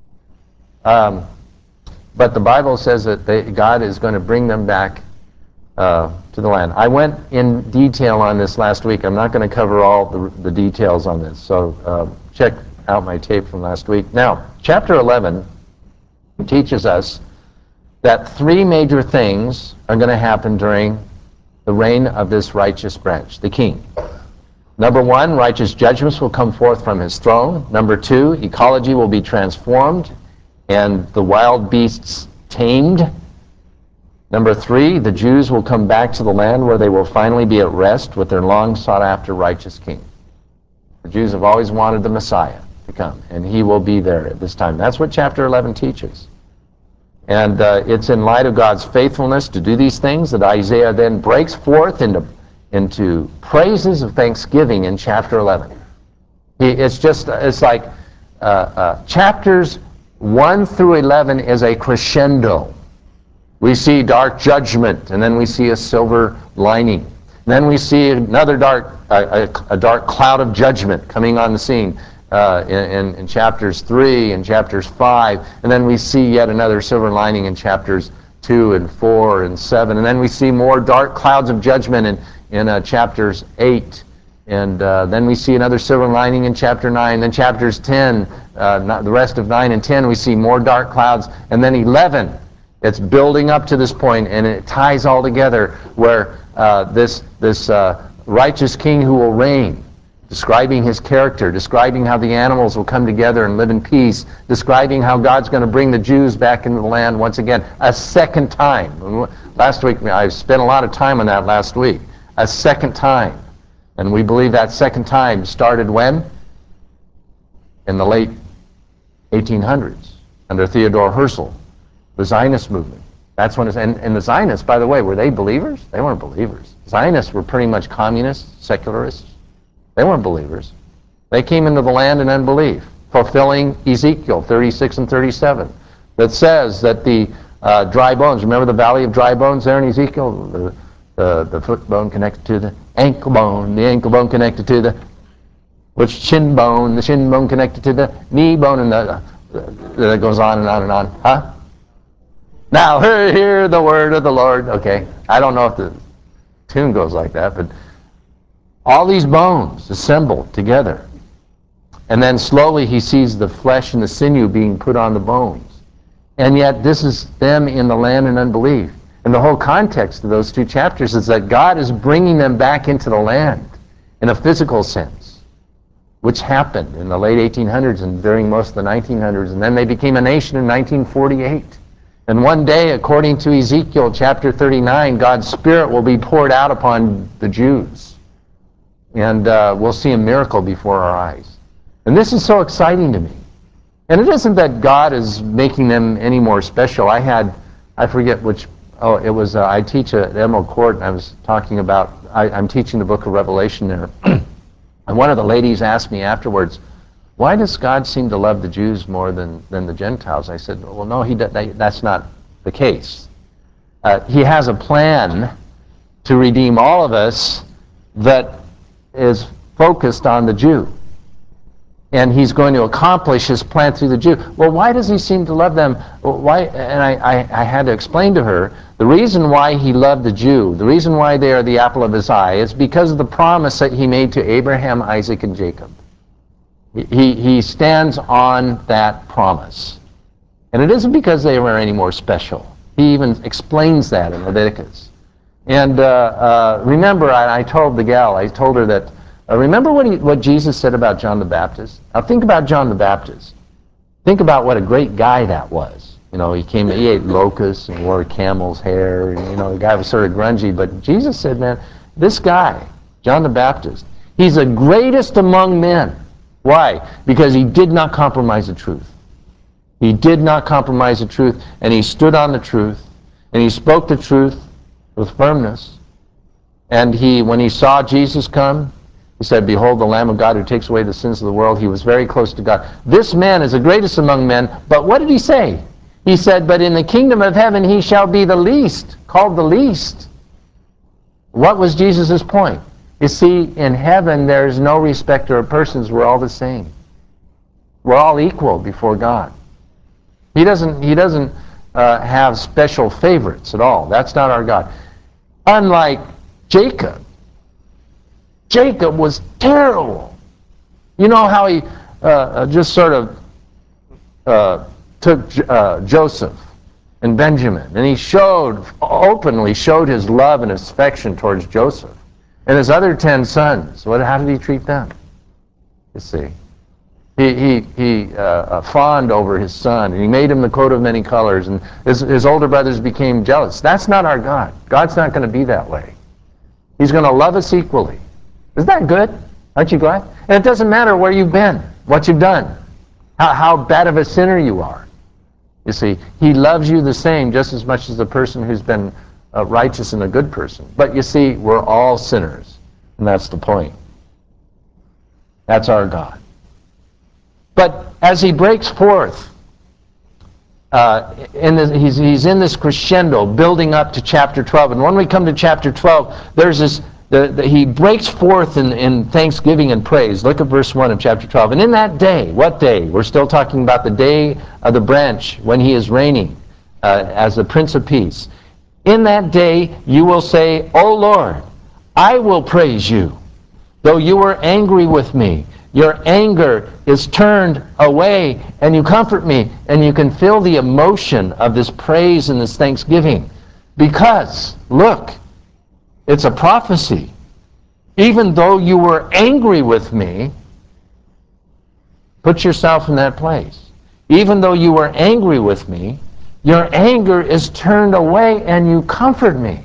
Um, but the Bible says that they, God is going to bring them back uh, to the land. I went in detail on this last week. I'm not going to cover all the, the details on this, so uh, check out my tape from last week. Now, chapter eleven teaches us that three major things are going to happen during the reign of this righteous branch, the king. Number one, righteous judgments will come forth from his throne. Number two, ecology will be transformed and the wild beasts tamed. Number three, the Jews will come back to the land where they will finally be at rest with their long sought after righteous king. The Jews have always wanted the Messiah to come, and he will be there at this time. That's what chapter eleven teaches. And uh, it's in light of God's faithfulness to do these things that Isaiah then breaks forth into, into praises of thanksgiving in chapter eleven. He, it's just, it's like uh, uh, chapters one through eleven is a crescendo. We see dark judgment, and then we see a silver lining. And then we see another dark, uh, a, a dark cloud of judgment coming on the scene. Uh, in, in chapters three and chapters five, and then we see yet another silver lining in chapters two and four and seven, and then we see more dark clouds of judgment in, in uh, chapters eight, and uh, then we see another silver lining in chapter nine, then chapters ten, uh, not, the rest of nine and ten, we see more dark clouds, and then eleven, it's building up to this point, and it ties all together where uh, this, this uh, righteous king who will reign, describing his character, describing how the animals will come together and live in peace, describing how God's going to bring the Jews back into the land once again, a second time. Last week, I spent a lot of time on that last week. A second time. And we believe that second time started when? In the late eighteen hundreds, under Theodore Herzl, the Zionist movement. That's when it's, and, and the Zionists, by the way, were they believers? They weren't believers. Zionists were pretty much communists, secularists. They weren't believers. They came into the land in unbelief, fulfilling Ezekiel thirty-six and thirty-seven, that says that the uh, dry bones, remember the valley of dry bones there in Ezekiel? The, the, the foot bone connected to the ankle bone, the ankle bone connected to the which shin bone, the shin bone connected to the knee bone, and the, that goes on and on and on. Huh? Now hear, hear the word of the Lord. Okay, I don't know if the tune goes like that, but all these bones assembled together. And then slowly he sees the flesh and the sinew being put on the bones. And yet this is them in the land in unbelief. And the whole context of those two chapters is that God is bringing them back into the land in a physical sense, which happened in the late eighteen hundreds and during most of the nineteen hundreds. And then they became a nation in nineteen forty-eight. And one day, according to Ezekiel chapter thirty-nine, God's Spirit will be poured out upon the Jews. And uh, we'll see a miracle before our eyes. And this is so exciting to me. And it isn't that God is making them any more special. I had, I forget which, oh, it was, uh, I teach at Emerald Court, and I was talking about, I, I'm teaching the book of Revelation there. And one of the ladies asked me afterwards, why does God seem to love the Jews more than, than the Gentiles? I said, well, no, he that, that's not the case. Uh, he has a plan to redeem all of us that is focused on the Jew. And he's going to accomplish his plan through the Jew. Well, why does he seem to love them? Why? And I, I, I had to explain to her, the reason why he loved the Jew, the reason why they are the apple of his eye, is because of the promise that he made to Abraham, Isaac, and Jacob. He, he stands on that promise. And it isn't because they were any more special. He even explains that in Leviticus. And uh, uh, remember, I, I told the gal, I told her that, uh, remember what, he, what Jesus said about John the Baptist? Now think about John the Baptist. Think about what a great guy that was. You know, he came, he ate locusts and wore camel's hair. And, you know, the guy was sort of grungy. But Jesus said, man, this guy, John the Baptist, he's the greatest among men. Why? Because he did not compromise the truth. He did not compromise the truth, and he stood on the truth, and he spoke the truth with firmness. And he, when he saw Jesus come, he said, behold the Lamb of God who takes away the sins of the world. He was very close to God. This man is the greatest among men, but what did he say? He said, but in the kingdom of heaven he shall be the least, called the least. What was Jesus' point? You see, in heaven there is no respecter of persons. We're all the same. We're all equal before God. He doesn't, he doesn't uh, have special favorites at all. That's not our God. Unlike Jacob. Jacob was terrible. You know how he uh, just sort of uh, took uh, Joseph and Benjamin, and he showed, openly showed his love and his affection towards Joseph. And his other ten sons, what, how did he treat them? You see. He, he, he uh, fawned over his son, and he made him the coat of many colors, and his, his older brothers became jealous. That's not our God. God's not going to be that way. He's going to love us equally. Isn't that good? Aren't you glad? And it doesn't matter where you've been, what you've done, how, how bad of a sinner you are. You see, he loves you the same just as much as the person who's been uh, righteous and a good person. But you see, we're all sinners, and that's the point. That's our God. But as he breaks forth, uh, in this, he's, he's in this crescendo, building up to chapter twelve. And when we come to chapter twelve, there's this, the, the, he breaks forth in, in thanksgiving and praise. Look at verse one of chapter twelve. And in that day, what day? We're still talking about the day of the branch when he is reigning uh, as the Prince of Peace. In that day you will say, O Lord, I will praise you, though you were angry with me. Your anger is turned away, and you comfort me, and you can feel the emotion of this praise and this thanksgiving. Because, look, it's a prophecy. Even though you were angry with me, put yourself in that place. Even though you were angry with me, your anger is turned away, and you comfort me.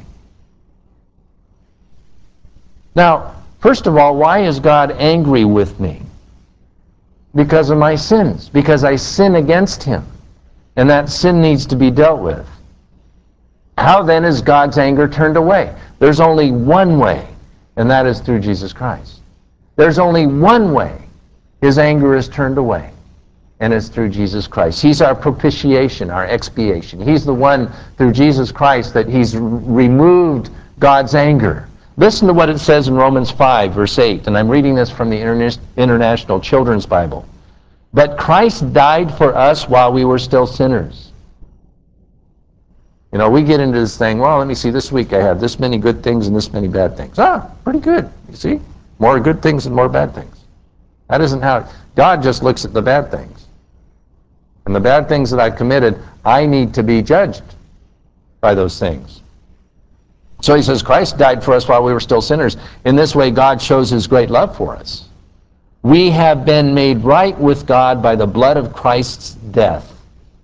Now, first of all, why is God angry with me? Because of my sins. Because I sin against him. And that sin needs to be dealt with. How then is God's anger turned away? There's only one way, and that is through Jesus Christ. There's only one way his anger is turned away, and it's through Jesus Christ. He's our propitiation, our expiation. He's the one, through Jesus Christ, that he's removed God's anger. Listen to what it says in Romans five, verse eight, and I'm reading this from the Interna- International Children's Bible. But Christ died for us while we were still sinners. You know, we get into this thing, well, let me see, this week I have this many good things and this many bad things. Ah, pretty good, you see? More good things and more bad things. That isn't how, God just looks at the bad things. And the bad things that I've committed, I need to be judged by those things. So he says, Christ died for us while we were still sinners. In this way, God shows his great love for us. We have been made right with God by the blood of Christ's death.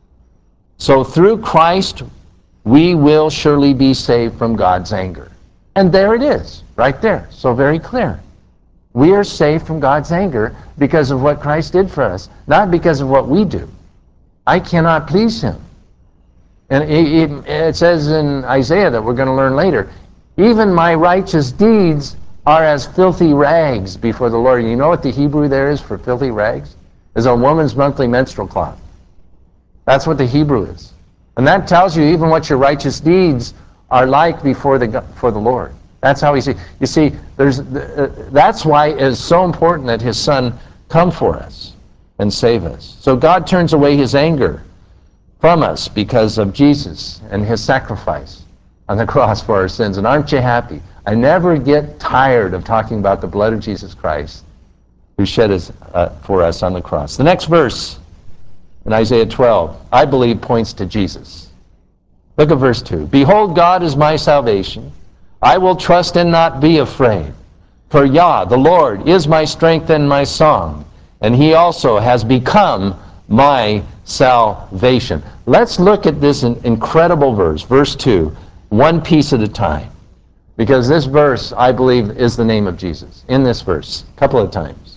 So through Christ, we will surely be saved from God's anger. And there it is, right there, so very clear. We are saved from God's anger because of what Christ did for us, not because of what we do. I cannot please him. And it, it, it says in Isaiah that we're going to learn later, even my righteous deeds are as filthy rags before the Lord. You know what the Hebrew there is for filthy rags? Is a woman's monthly menstrual cloth. That's what the Hebrew is. And that tells you even what your righteous deeds are like before the, for the Lord. That's how he sees. You see, there's, uh, that's why it is so important that his Son come for us and save us. So God turns away his anger from us because of Jesus and his sacrifice on the cross for our sins. And aren't you happy? I never get tired of talking about the blood of Jesus Christ who shed his, uh, for us on the cross. The next verse in Isaiah twelve, I believe, points to Jesus. Look at verse two. Behold, God is my salvation. I will trust and not be afraid. For Yah, the Lord, is my strength and my song, and he also has become my salvation. Let's look at this incredible verse, verse two, one piece at a time. Because this verse, I believe, is the name of Jesus. In this verse, a couple of times.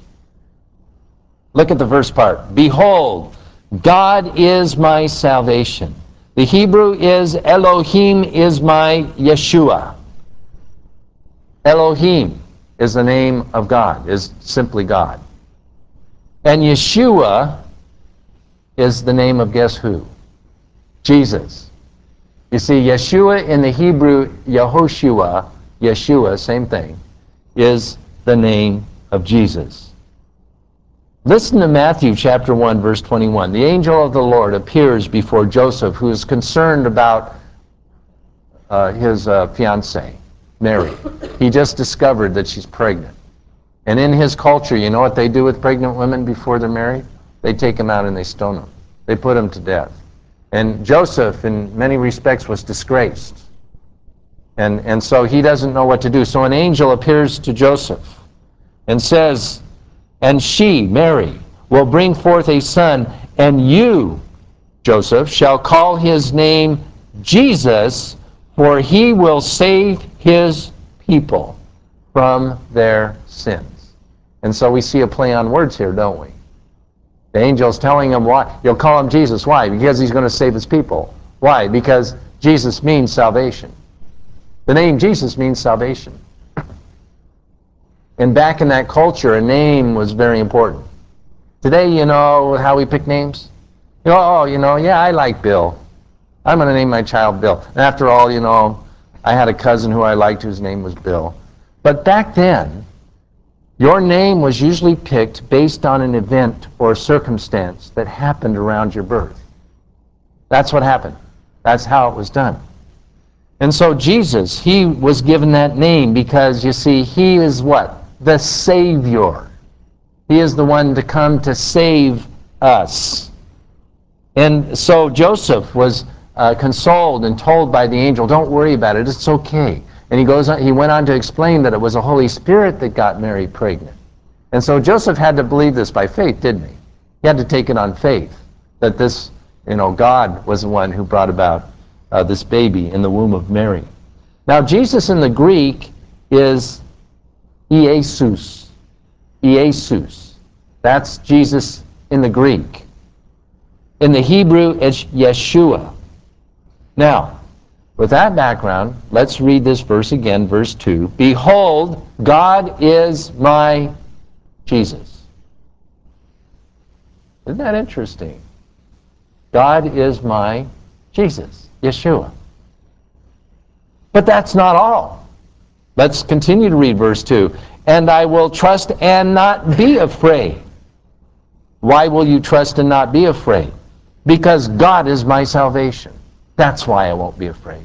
Look at the first part. Behold, God is my salvation. The Hebrew is Elohim is my Yeshua. Elohim is the name of God, is simply God. And Yeshua is the name of guess who? Jesus. You see, Yeshua in the Hebrew, Yehoshua, Yeshua, same thing, is the name of Jesus. Listen to Matthew chapter one, verse twenty-one. The angel of the Lord appears before Joseph, who is concerned about uh, his uh, fiancée, Mary. He just discovered that she's pregnant. And in his culture, you know what they do with pregnant women before they're married? They take them out and they stone them. They put them to death. And Joseph, in many respects, was disgraced. And, and so he doesn't know what to do. So an angel appears to Joseph and says, and she, Mary, will bring forth a son, and you, Joseph, shall call his name Jesus, for he will save his people from their sins. And so we see a play on words here, don't we? The angel's telling him why. You'll call him Jesus. Why? Because he's going to save his people. Why? Because Jesus means salvation. The name Jesus means salvation. And back in that culture, a name was very important. Today, you know how we pick names? You know, oh, you know, yeah, I like Bill. I'm going to name my child Bill. And after all, you know, I had a cousin who I liked whose name was Bill. But back then, your name was usually picked based on an event or circumstance that happened around your birth. That's what happened. That's how it was done. And so Jesus, he was given that name because, you see, he is what? The Savior. He is the one to come to save us. And so Joseph was uh, consoled and told by the angel, don't worry about it, it's okay. And he goes on, he went on to explain that it was the Holy Spirit that got Mary pregnant. And so Joseph had to believe this by faith, didn't he? He had to take it on faith, that this, you know, God was the one who brought about uh, this baby in the womb of Mary. Now, Jesus in the Greek is Iesus. Iesus. That's Jesus in the Greek. In the Hebrew, it's Yeshua. Now, with that background, let's read this verse again, verse two. Behold, God is my Jesus. Isn't that interesting? God is my Jesus, Yeshua. But that's not all. Let's continue to read verse two. And I will trust and not be afraid. Why will you trust and not be afraid? Because God is my salvation. That's why I won't be afraid.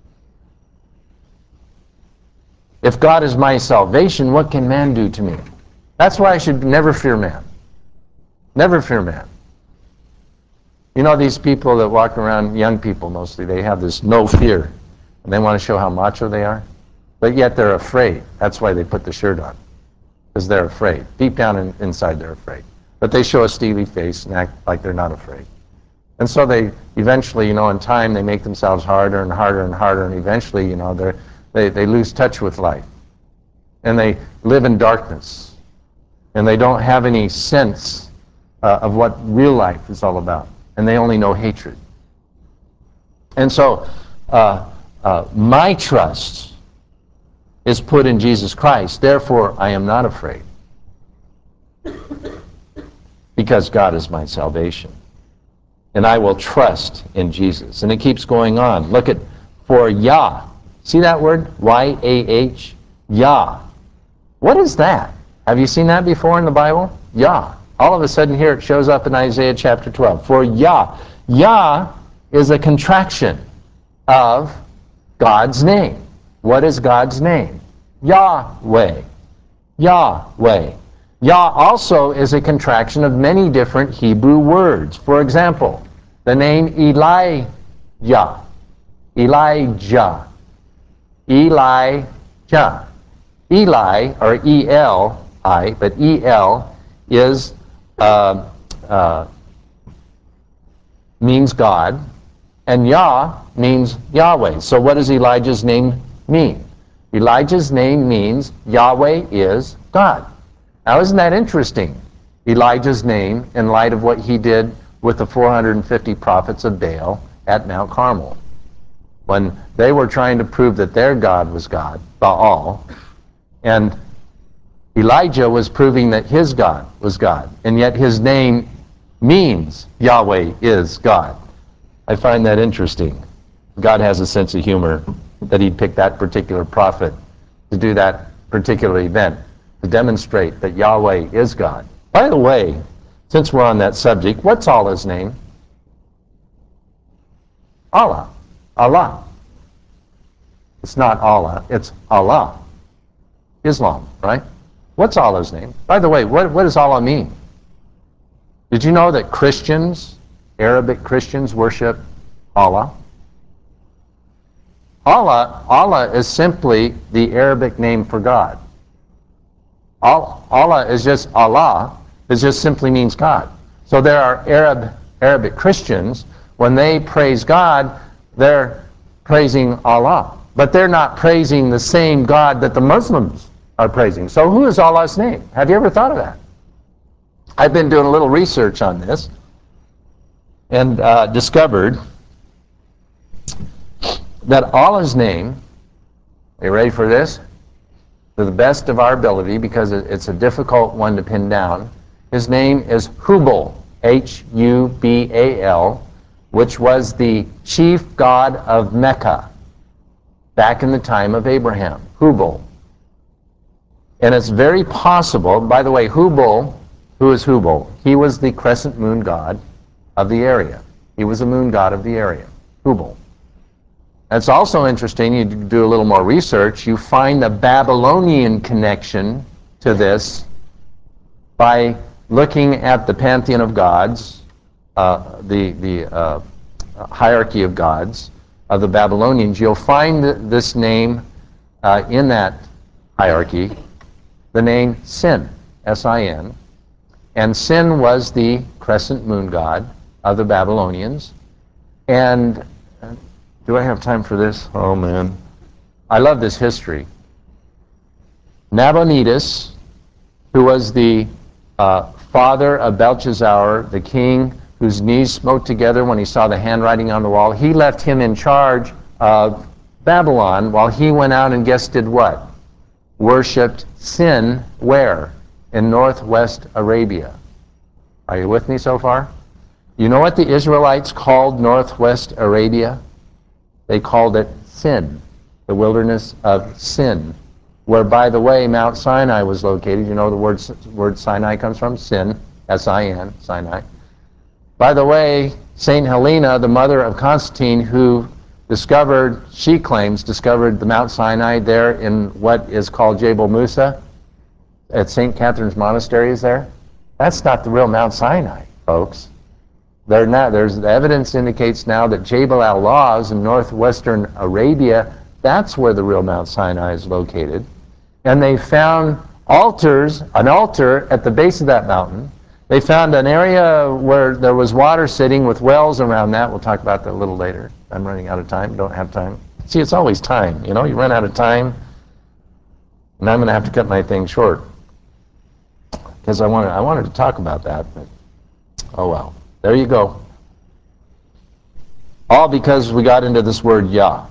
If God is my salvation, what can man do to me? That's why I should never fear man. Never fear man. You know, these people that walk around, young people mostly, they have this no fear. And they want to show how macho they are. But yet they're afraid. That's why they put the shirt on. Because they're afraid. Deep down in, inside they're afraid. But they show a steely face and act like they're not afraid. And so they eventually, you know, in time they make themselves harder and harder and harder. And eventually, you know, they're, they, they lose touch with life. And they live in darkness. And they don't have any sense uh, of what real life is all about. And they only know hatred. And so uh, uh, my trust is put in Jesus Christ. Therefore, I am not afraid. Because God is my salvation. And I will trust in Jesus. And it keeps going on. Look at, for Yah. See that word? Y A H? Yah. What is that? Have you seen that before in the Bible? Yah. All of a sudden here it shows up in Isaiah chapter twelve. For Yah. Yah is a contraction of God's name. What is God's name? Yahweh. Yahweh. Yah also is a contraction of many different Hebrew words. For example, the name Elijah. Elijah. Elijah. Eli, or E L I, but E L is uh, uh, means God, and Yah means Yahweh. So what does Elijah's name mean? Elijah's name means Yahweh is God. Now isn't that interesting? Elijah's name in light of what he did with the four hundred fifty prophets of Baal at Mount Carmel. When they were trying to prove that their God was God, Baal, and Elijah was proving that his God was God, and yet his name means Yahweh is God. I find that interesting. God has a sense of humor that he'd pick that particular prophet to do that particular event, to demonstrate that Yahweh is God. By the way, since we're on that subject, what's Allah's name? Allah. Allah. It's not Allah, it's Allah. Islam, right? What's Allah's name? By the way, what, what does Allah mean? Did you know that Christians, Arabic Christians, worship Allah? Allah, Allah is simply the Arabic name for God. Allah is just Allah, it just simply means God. So there are Arab, Arabic Christians, when they praise God, they're praising Allah. But they're not praising the same God that the Muslims are praising. So who is Allah's name? Have you ever thought of that? I've been doing a little research on this and uh, discovered that Allah's name, are you ready for this? To the best of our ability, because it's a difficult one to pin down, his name is Hubal, H U B A L, which was the chief god of Mecca back in the time of Abraham. Hubal. And it's very possible, by the way, Hubal, who is Hubal? He was the crescent moon god of the area. He was a moon god of the area. Hubal. It's also interesting, you do a little more research, you find the Babylonian connection to this by looking at the pantheon of gods, uh, the, the uh, hierarchy of gods of the Babylonians. You'll find this name uh, in that hierarchy, the name Sin, S I N. And Sin was the crescent moon god of the Babylonians. And do I have time for this? Oh, man. I love this history. Nabonidus, who was the uh, father of Belshazzar, the king whose knees smote together when he saw the handwriting on the wall, he left him in charge of Babylon while he went out and guess did what? Worshipped Sin where? In northwest Arabia. Are you with me so far? You know what the Israelites called northwest Arabia? They called it Sin, the wilderness of Sin. where, by the way, Mount Sinai was located. You know the word, word Sinai comes from? Sin, S I N, Sinai. By the way, Saint Helena, the mother of Constantine, who discovered, she claims, discovered the Mount Sinai there in what is called Jebel Musa, at Saint Catherine's Monastery is there. That's not the real Mount Sinai, folks. They're not, there's the evidence indicates now that Jebel al-Lawz in northwestern Arabia, that's where the real Mount Sinai is located. And they found altars, an altar at the base of that mountain. They found an area where there was water sitting with wells around that. We'll talk about that a little later. I'm running out of time, don't have time. See, it's always time, you know, you run out of time, and I'm going to have to cut my thing short. Because I wanted, I wanted to talk about that, but oh well. There you go. All because we got into this word Yah.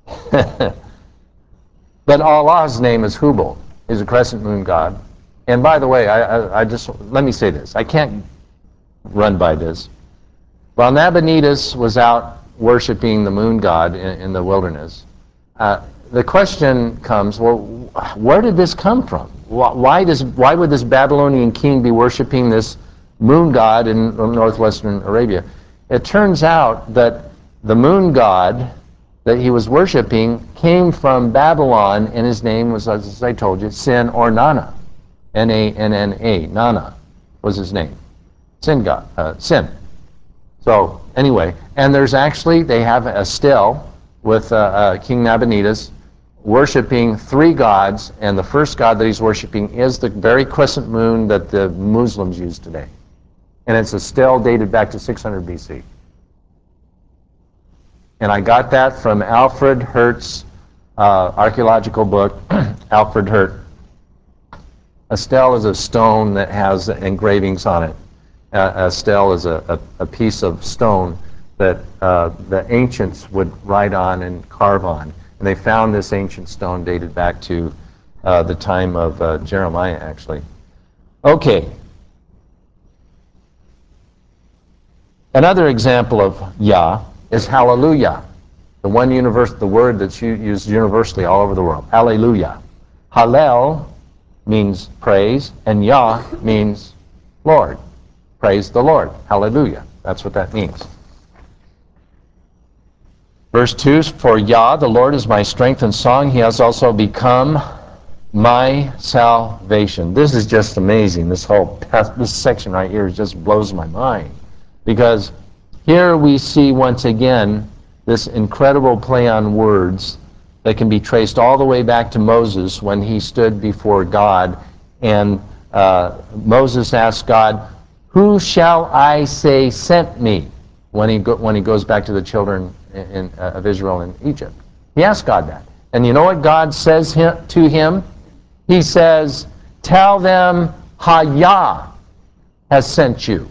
But Allah's name is Hubal. He's a crescent moon god. And by the way, I, I, I just, let me say this. I can't run by this. While Nabonidus was out worshiping the moon god in, in the wilderness, uh, the question comes, well, where did this come from? Why, does, why would this Babylonian king be worshiping this moon god in northwestern Arabia? It turns out that the moon god that he was worshiping came from Babylon, and his name was, as I told you, Sin or Nana. N A N N A, Nana was his name. Sin god, uh, Sin. So anyway, and there's actually, they have a stele with uh, uh, King Nabonidus worshiping three gods, and the first god that he's worshiping is the very crescent moon that the Muslims use today. And it's a stele dated back to six hundred B C. And I got that from Alfred Hert's uh, archaeological book, Alfred Hert. A stele is a stone that has engravings on it. Uh, a stele is a, a, a piece of stone that uh, the ancients would write on and carve on. And they found this ancient stone dated back to uh, the time of uh, Jeremiah, actually. Okay. Another example of Yah is hallelujah, the one universe, the word that's used universally all over the world. Hallelujah. Hallel means praise, and Yah means Lord. Praise the Lord. Hallelujah. That's what that means. Verse two, for Yah, the Lord, is my strength and song. He has also become my salvation. This is just amazing. This whole, this section right here just blows my mind. Because here we see once again this incredible play on words that can be traced all the way back to Moses when he stood before God, and uh, Moses asked God, who shall I say sent me? When he, go, when he goes back to the children in, in, uh, of Israel in Egypt. He asked God that. And you know what God says him, to him? He says, tell them Hayah has sent you.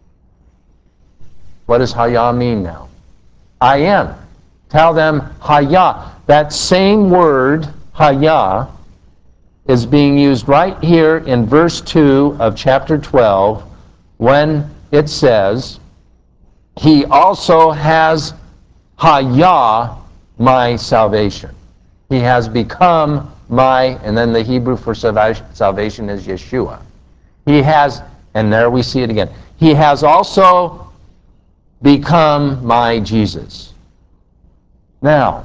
What does Hayah mean now? I am. Tell them Hayah. That same word, Hayah, is being used right here in verse two of chapter twelve when it says, he also has Hayah, my salvation. He has become my, and then the Hebrew for salvation is Yeshua. He has, and there we see it again, he has also become my Jesus. Now,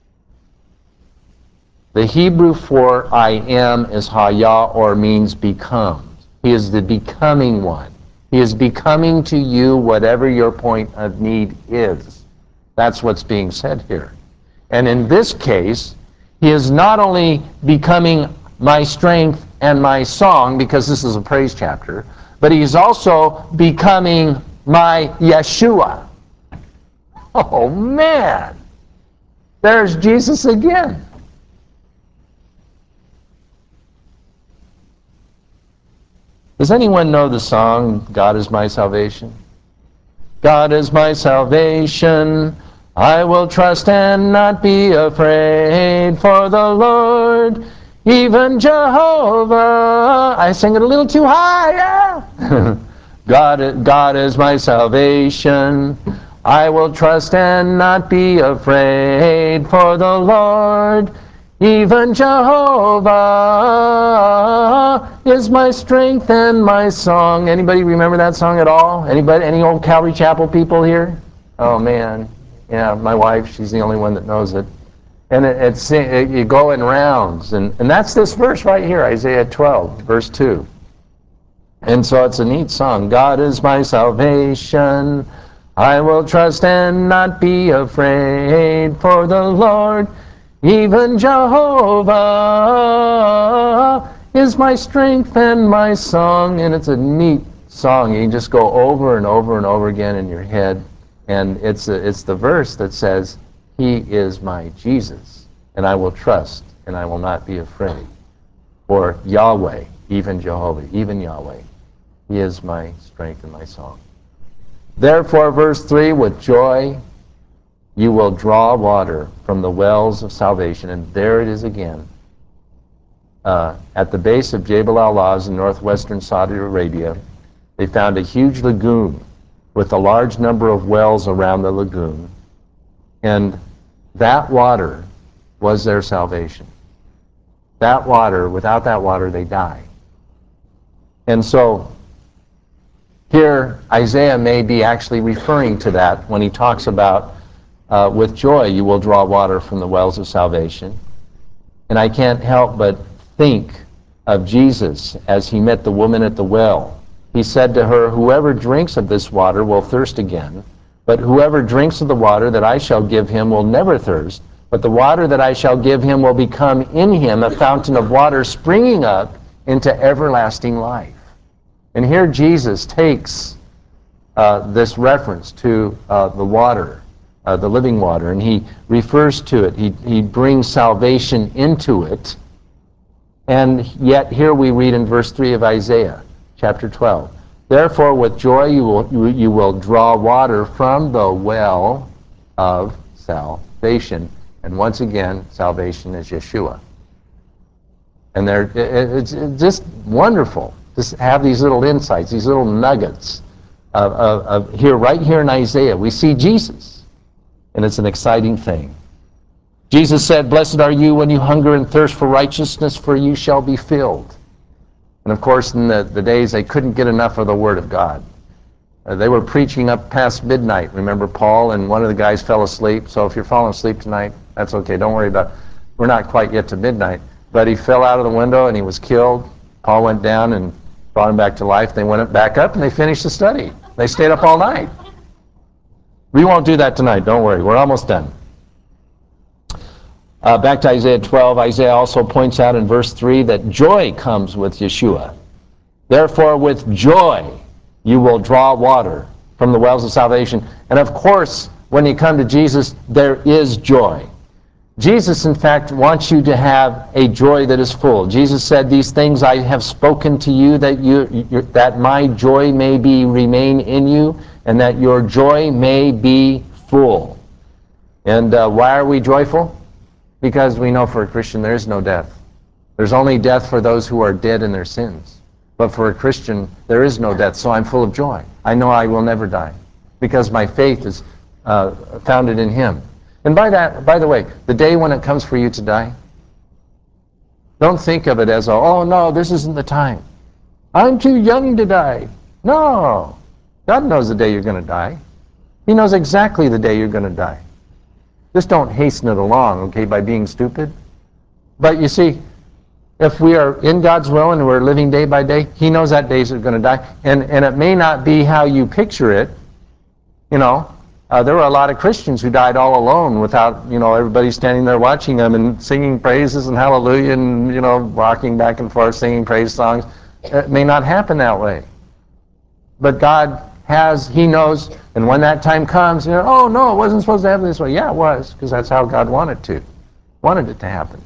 the Hebrew for I am is Hayah, or means become. He is the becoming one. He is becoming to you whatever your point of need is. That's what's being said here. And in this case, he is not only becoming my strength and my song, because this is a praise chapter, but he's also becoming my Yeshua. Oh man! There's Jesus again. Does anyone know the song, God is my salvation? God is my salvation, I will trust and not be afraid, for the Lord, even Jehovah, I sing it a little too high, yeah. God, God is my salvation, I will trust and not be afraid, for the Lord, Even Jehovah is my strength and my song. Anybody remember that song at all? Anybody? Any old Calvary Chapel people here? Oh man, yeah, my wife. She's the only one that knows it. And it, it's it, you go in rounds, and and that's this verse right here, Isaiah twelve, verse two. And so it's a neat song. God is my salvation. I will trust and not be afraid, for the Lord, even Jehovah, is my strength and my song. And it's a neat song. You can just go over and over and over again in your head. And it's, a, it's the verse that says, He is my Jesus, and I will trust and I will not be afraid. Or Yahweh, even Jehovah, even Yahweh. He is my strength and my song. Therefore, verse three, with joy you will draw water from the wells of salvation. And there it is again. Uh, at the base of Jebel al-Lawz in northwestern Saudi Arabia, they found a huge lagoon with a large number of wells around the lagoon. And that water was their salvation. That water, without that water, they die. And so, here, Isaiah may be actually referring to that when he talks about, uh, with joy you will draw water from the wells of salvation. And I can't help but think of Jesus as he met the woman at the well. He said to her, whoever drinks of this water will thirst again, but whoever drinks of the water that I shall give him will never thirst, but the water that I shall give him will become in him a fountain of water springing up into everlasting life. And here Jesus takes uh, this reference to uh, the water, uh, the living water, and he refers to it. He, he brings salvation into it. And yet here we read in verse three of Isaiah, chapter twelve, therefore with joy you will, you, you will draw water from the well of salvation. And once again, salvation is Yeshua. And they're, it, it's just wonderful. Just have these little insights, these little nuggets of, of, of here, right here in Isaiah. We see Jesus, and it's an exciting thing. Jesus said, blessed are you when you hunger and thirst for righteousness, for you shall be filled. And of course, in the, the days, they couldn't get enough of the Word of God. Uh, they were preaching up past midnight. Remember Paul? And one of the guys fell asleep. So if you're falling asleep tonight, that's okay. Don't worry about it. We're not quite yet to midnight. But he fell out of the window and he was killed. Paul went down and brought him back to life. They went back up and they finished the study. They stayed up all night. We won't do that tonight. Don't worry. We're almost done. Uh, back to Isaiah twelve. Isaiah also points out in verse three that joy comes with Yeshua. Therefore, with joy you will draw water from the wells of salvation. And of course, when you come to Jesus, there is joy. Jesus, in fact, wants you to have a joy that is full. Jesus said, these things I have spoken to you, that you, you that my joy may be remain in you, and that your joy may be full. And uh, why are we joyful? Because we know for a Christian there is no death. There's only death for those who are dead in their sins. But for a Christian, there is no death, so I'm full of joy. I know I will never die, because my faith is uh, founded in Him. And by that, by the way, the day when it comes for you to die, don't think of it as, a, oh no, this isn't the time. I'm too young to die. No. God knows the day you're going to die. He knows exactly the day you're going to die. Just don't hasten it along, okay, by being stupid. But you see, if we are in God's will and we're living day by day, He knows that days are going to die. And, and it may not be how you picture it. You know, uh, there were a lot of Christians who died all alone without, you know, everybody standing there watching them and singing praises and hallelujah and, you know, rocking back and forth, singing praise songs. It may not happen that way. But God has, He knows, and when that time comes, you know, oh no, it wasn't supposed to happen this way. Yeah, it was, because that's how God wanted to, wanted it to happen.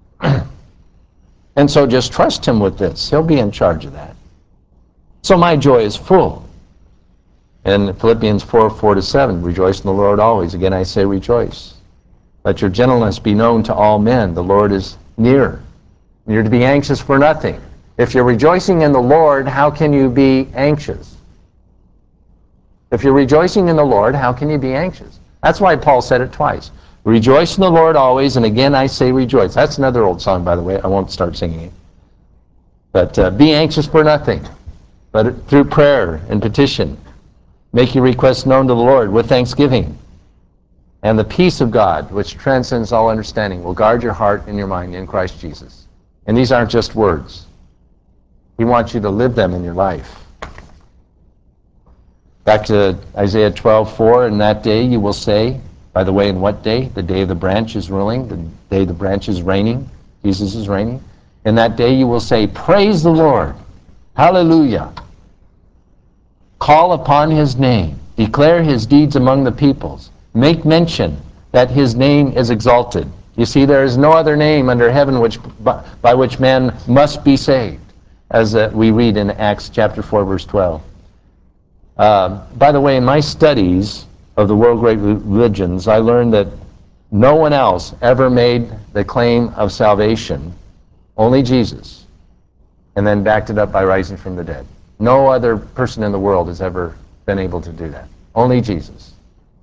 And so just trust Him with this. He'll be in charge of that. So my joy is full. And Philippians four, four to seven, rejoice in the Lord always. Again, I say rejoice. Let your gentleness be known to all men. The Lord is near. You're to be anxious for nothing. If you're rejoicing in the Lord, how can you be anxious? If you're rejoicing in the Lord, how can you be anxious? That's why Paul said it twice. Rejoice in the Lord always, and again I say rejoice. That's another old song, by the way. I won't start singing it. But uh, be anxious for nothing, but through prayer and petition, make your requests known to the Lord with thanksgiving. And the peace of God, which transcends all understanding, will guard your heart and your mind in Christ Jesus. And these aren't just words. He wants you to live them in your life. Back to Isaiah twelve four, in that day you will say, by the way, in what day? The day the branch is ruling, the day the branch is reigning, Jesus is reigning. In that day you will say, praise the Lord, hallelujah. Call upon his name, declare his deeds among the peoples, make mention that his name is exalted. You see, there is no other name under heaven which by, by which man must be saved, as uh, we read in Acts chapter four, verse twelve. Uh, by the way, in my studies of the world great religions, I learned that no one else ever made the claim of salvation, only Jesus, and then backed it up by rising from the dead. No other person in the world has ever been able to do that. Only Jesus.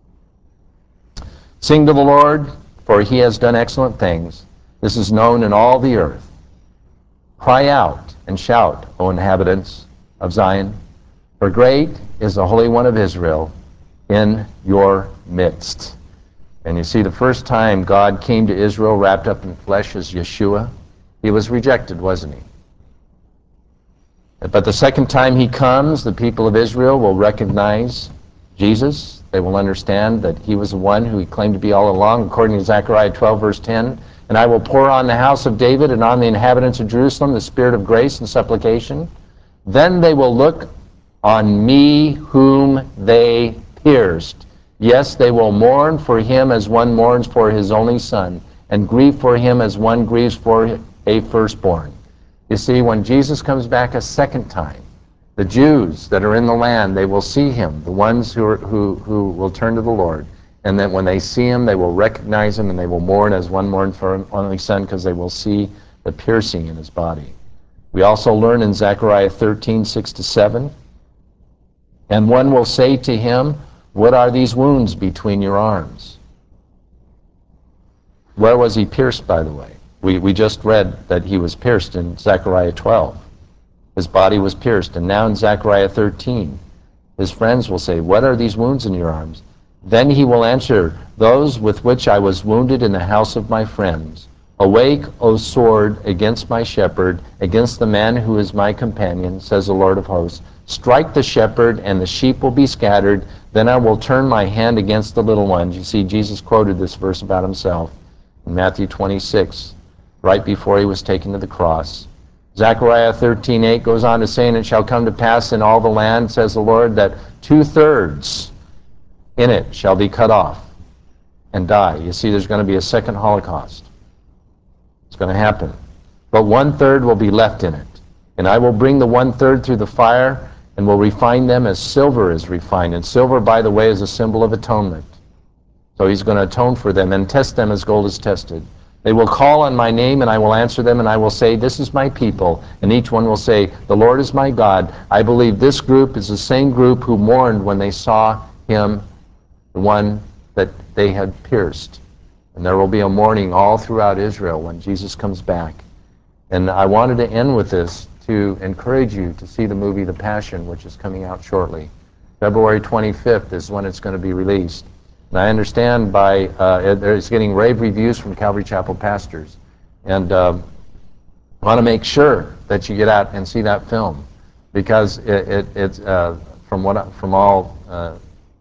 Sing to the Lord, for he has done excellent things. This is known in all the earth. Cry out and shout, O inhabitants of Zion, for great is the Holy One of Israel in your midst. And you see, the first time God came to Israel wrapped up in flesh as Yeshua, he was rejected, wasn't he? But the second time he comes, the people of Israel will recognize Jesus. They will understand that he was the one who he claimed to be all along, according to Zechariah twelve, verse ten. And I will pour on the house of David and on the inhabitants of Jerusalem the spirit of grace and supplication. Then they will look on me whom they pierced. Yes, they will mourn for him as one mourns for his only son, and grieve for him as one grieves for a firstborn. You see, when Jesus comes back a second time, the Jews that are in the land, they will see him, the ones who, are, who, who will turn to the Lord. And then when they see him, they will recognize him, and they will mourn as one mourns for an only son, because they will see the piercing in his body. We also learn in Zechariah thirteen, six to seven, and one will say to him, what are these wounds between your arms? Where was he pierced, by the way? We, we just read that he was pierced in Zechariah twelve. His body was pierced. And now in Zechariah thirteen, his friends will say, what are these wounds in your arms? Then he will answer, those with which I was wounded in the house of my friends. Awake, O sword, against my shepherd, against the man who is my companion, says the Lord of hosts. Strike the shepherd, and the sheep will be scattered. Then I will turn my hand against the little ones. You see, Jesus quoted this verse about himself in Matthew twenty-six, right before he was taken to the cross. Zechariah thirteen, eight goes on to say, and it shall come to pass in all the land, says the Lord, that two-thirds in it shall be cut off and die. You see, there's going to be a second Holocaust. It's going to happen. But one-third will be left in it. And I will bring the one-third through the fire and will refine them as silver is refined. And silver, by the way, is a symbol of atonement. So he's going to atone for them and test them as gold is tested. They will call on my name, and I will answer them, and I will say, this is my people. And each one will say, the Lord is my God. I believe this group is the same group who mourned when they saw him, the one that they had pierced. And there will be a mourning all throughout Israel when Jesus comes back. And I wanted to end with this to encourage you to see the movie The Passion, which is coming out shortly. February twenty-fifth is when it's going to be released. And I understand by uh, it's getting rave reviews from Calvary Chapel pastors. And um, I want to make sure that you get out and see that film, because it, it, it's uh, from what from all uh,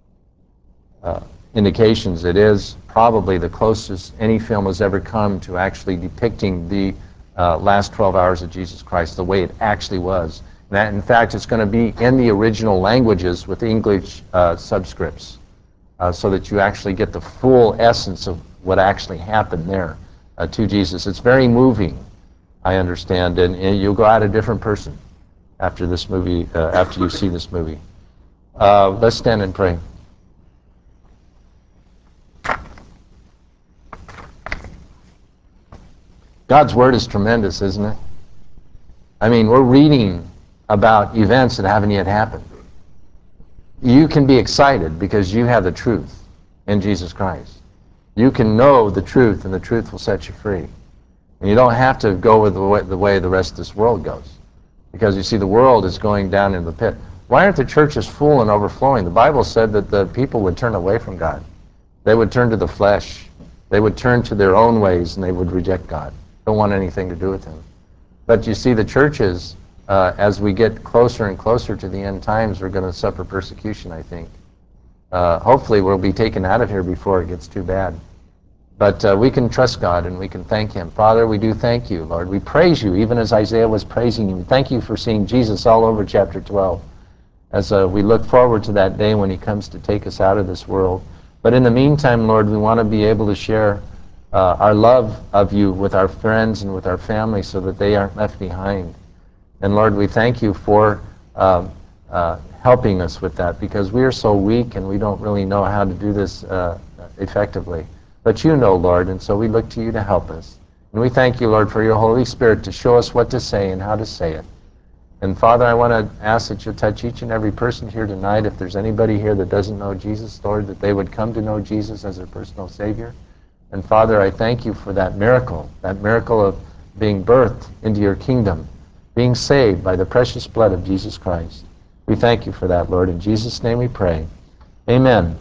uh, indications, it is probably the closest any film has ever come to actually depicting the uh, last twelve hours of Jesus Christ the way it actually was. And that, in fact, it's going to be in the original languages with the English uh, subscripts, uh, so that you actually get the full essence of what actually happened there uh, to Jesus. It's very moving, I understand, and, and you'll go out a different person after this movie, uh, after you see this movie. Uh, let's stand and pray. God's Word is tremendous, isn't it? I mean, we're reading about events that haven't yet happened. You can be excited because you have the truth in Jesus Christ. You can know the truth, and the truth will set you free. And you don't have to go with the way the, way the rest of this world goes. Because you see, the world is going down into the pit. Why aren't the churches full and overflowing? The Bible said that the people would turn away from God. They would turn to the flesh. They would turn to their own ways, and they would reject God. Don't want anything to do with him. But you see, the churches, uh, as we get closer and closer to the end times, are going to suffer persecution, I think. Uh, hopefully, we'll be taken out of here before it gets too bad. But uh, we can trust God, and we can thank him. Father, we do thank you, Lord. We praise you, even as Isaiah was praising you. Thank you for seeing Jesus all over chapter twelve, as uh, we look forward to that day when he comes to take us out of this world. But in the meantime, Lord, we want to be able to share uh, our love of you with our friends and with our family so that they aren't left behind. And Lord, we thank you for uh, uh, helping us with that, because we are so weak and we don't really know how to do this uh, effectively. But you know, Lord, and so we look to you to help us. And we thank you, Lord, for your Holy Spirit to show us what to say and how to say it. And Father, I want to ask that you touch each and every person here tonight. If there's anybody here that doesn't know Jesus, Lord, that they would come to know Jesus as their personal Savior. And Father, I thank you for that miracle, that miracle of being birthed into your kingdom, being saved by the precious blood of Jesus Christ. We thank you for that, Lord. In Jesus' name we pray. Amen.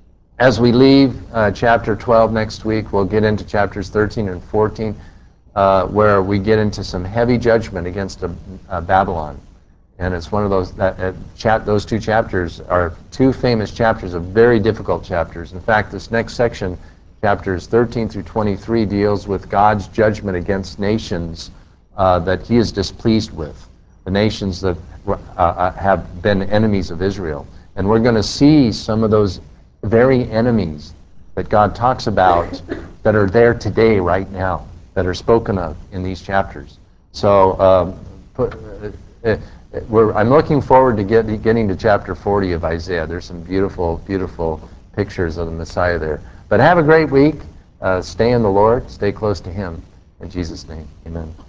As we leave uh, chapter twelve next week, we'll get into chapters thirteen and fourteen, uh, where we get into some heavy judgment against a, a Babylon. And it's one of those, that, uh, chap, those two chapters are two famous chapters, of very difficult chapters. In fact, this next section, chapters thirteen through twenty-three, deals with God's judgment against nations uh, that he is displeased with, the nations that uh, have been enemies of Israel. And we're going to see some of those very enemies that God talks about that are there today, right now, that are spoken of in these chapters. So um, put, uh, we're, I'm looking forward to get, getting to chapter forty of Isaiah. There's some beautiful, beautiful pictures of the Messiah there. But have a great week. Uh, stay in the Lord. Stay close to him. In Jesus' name, amen.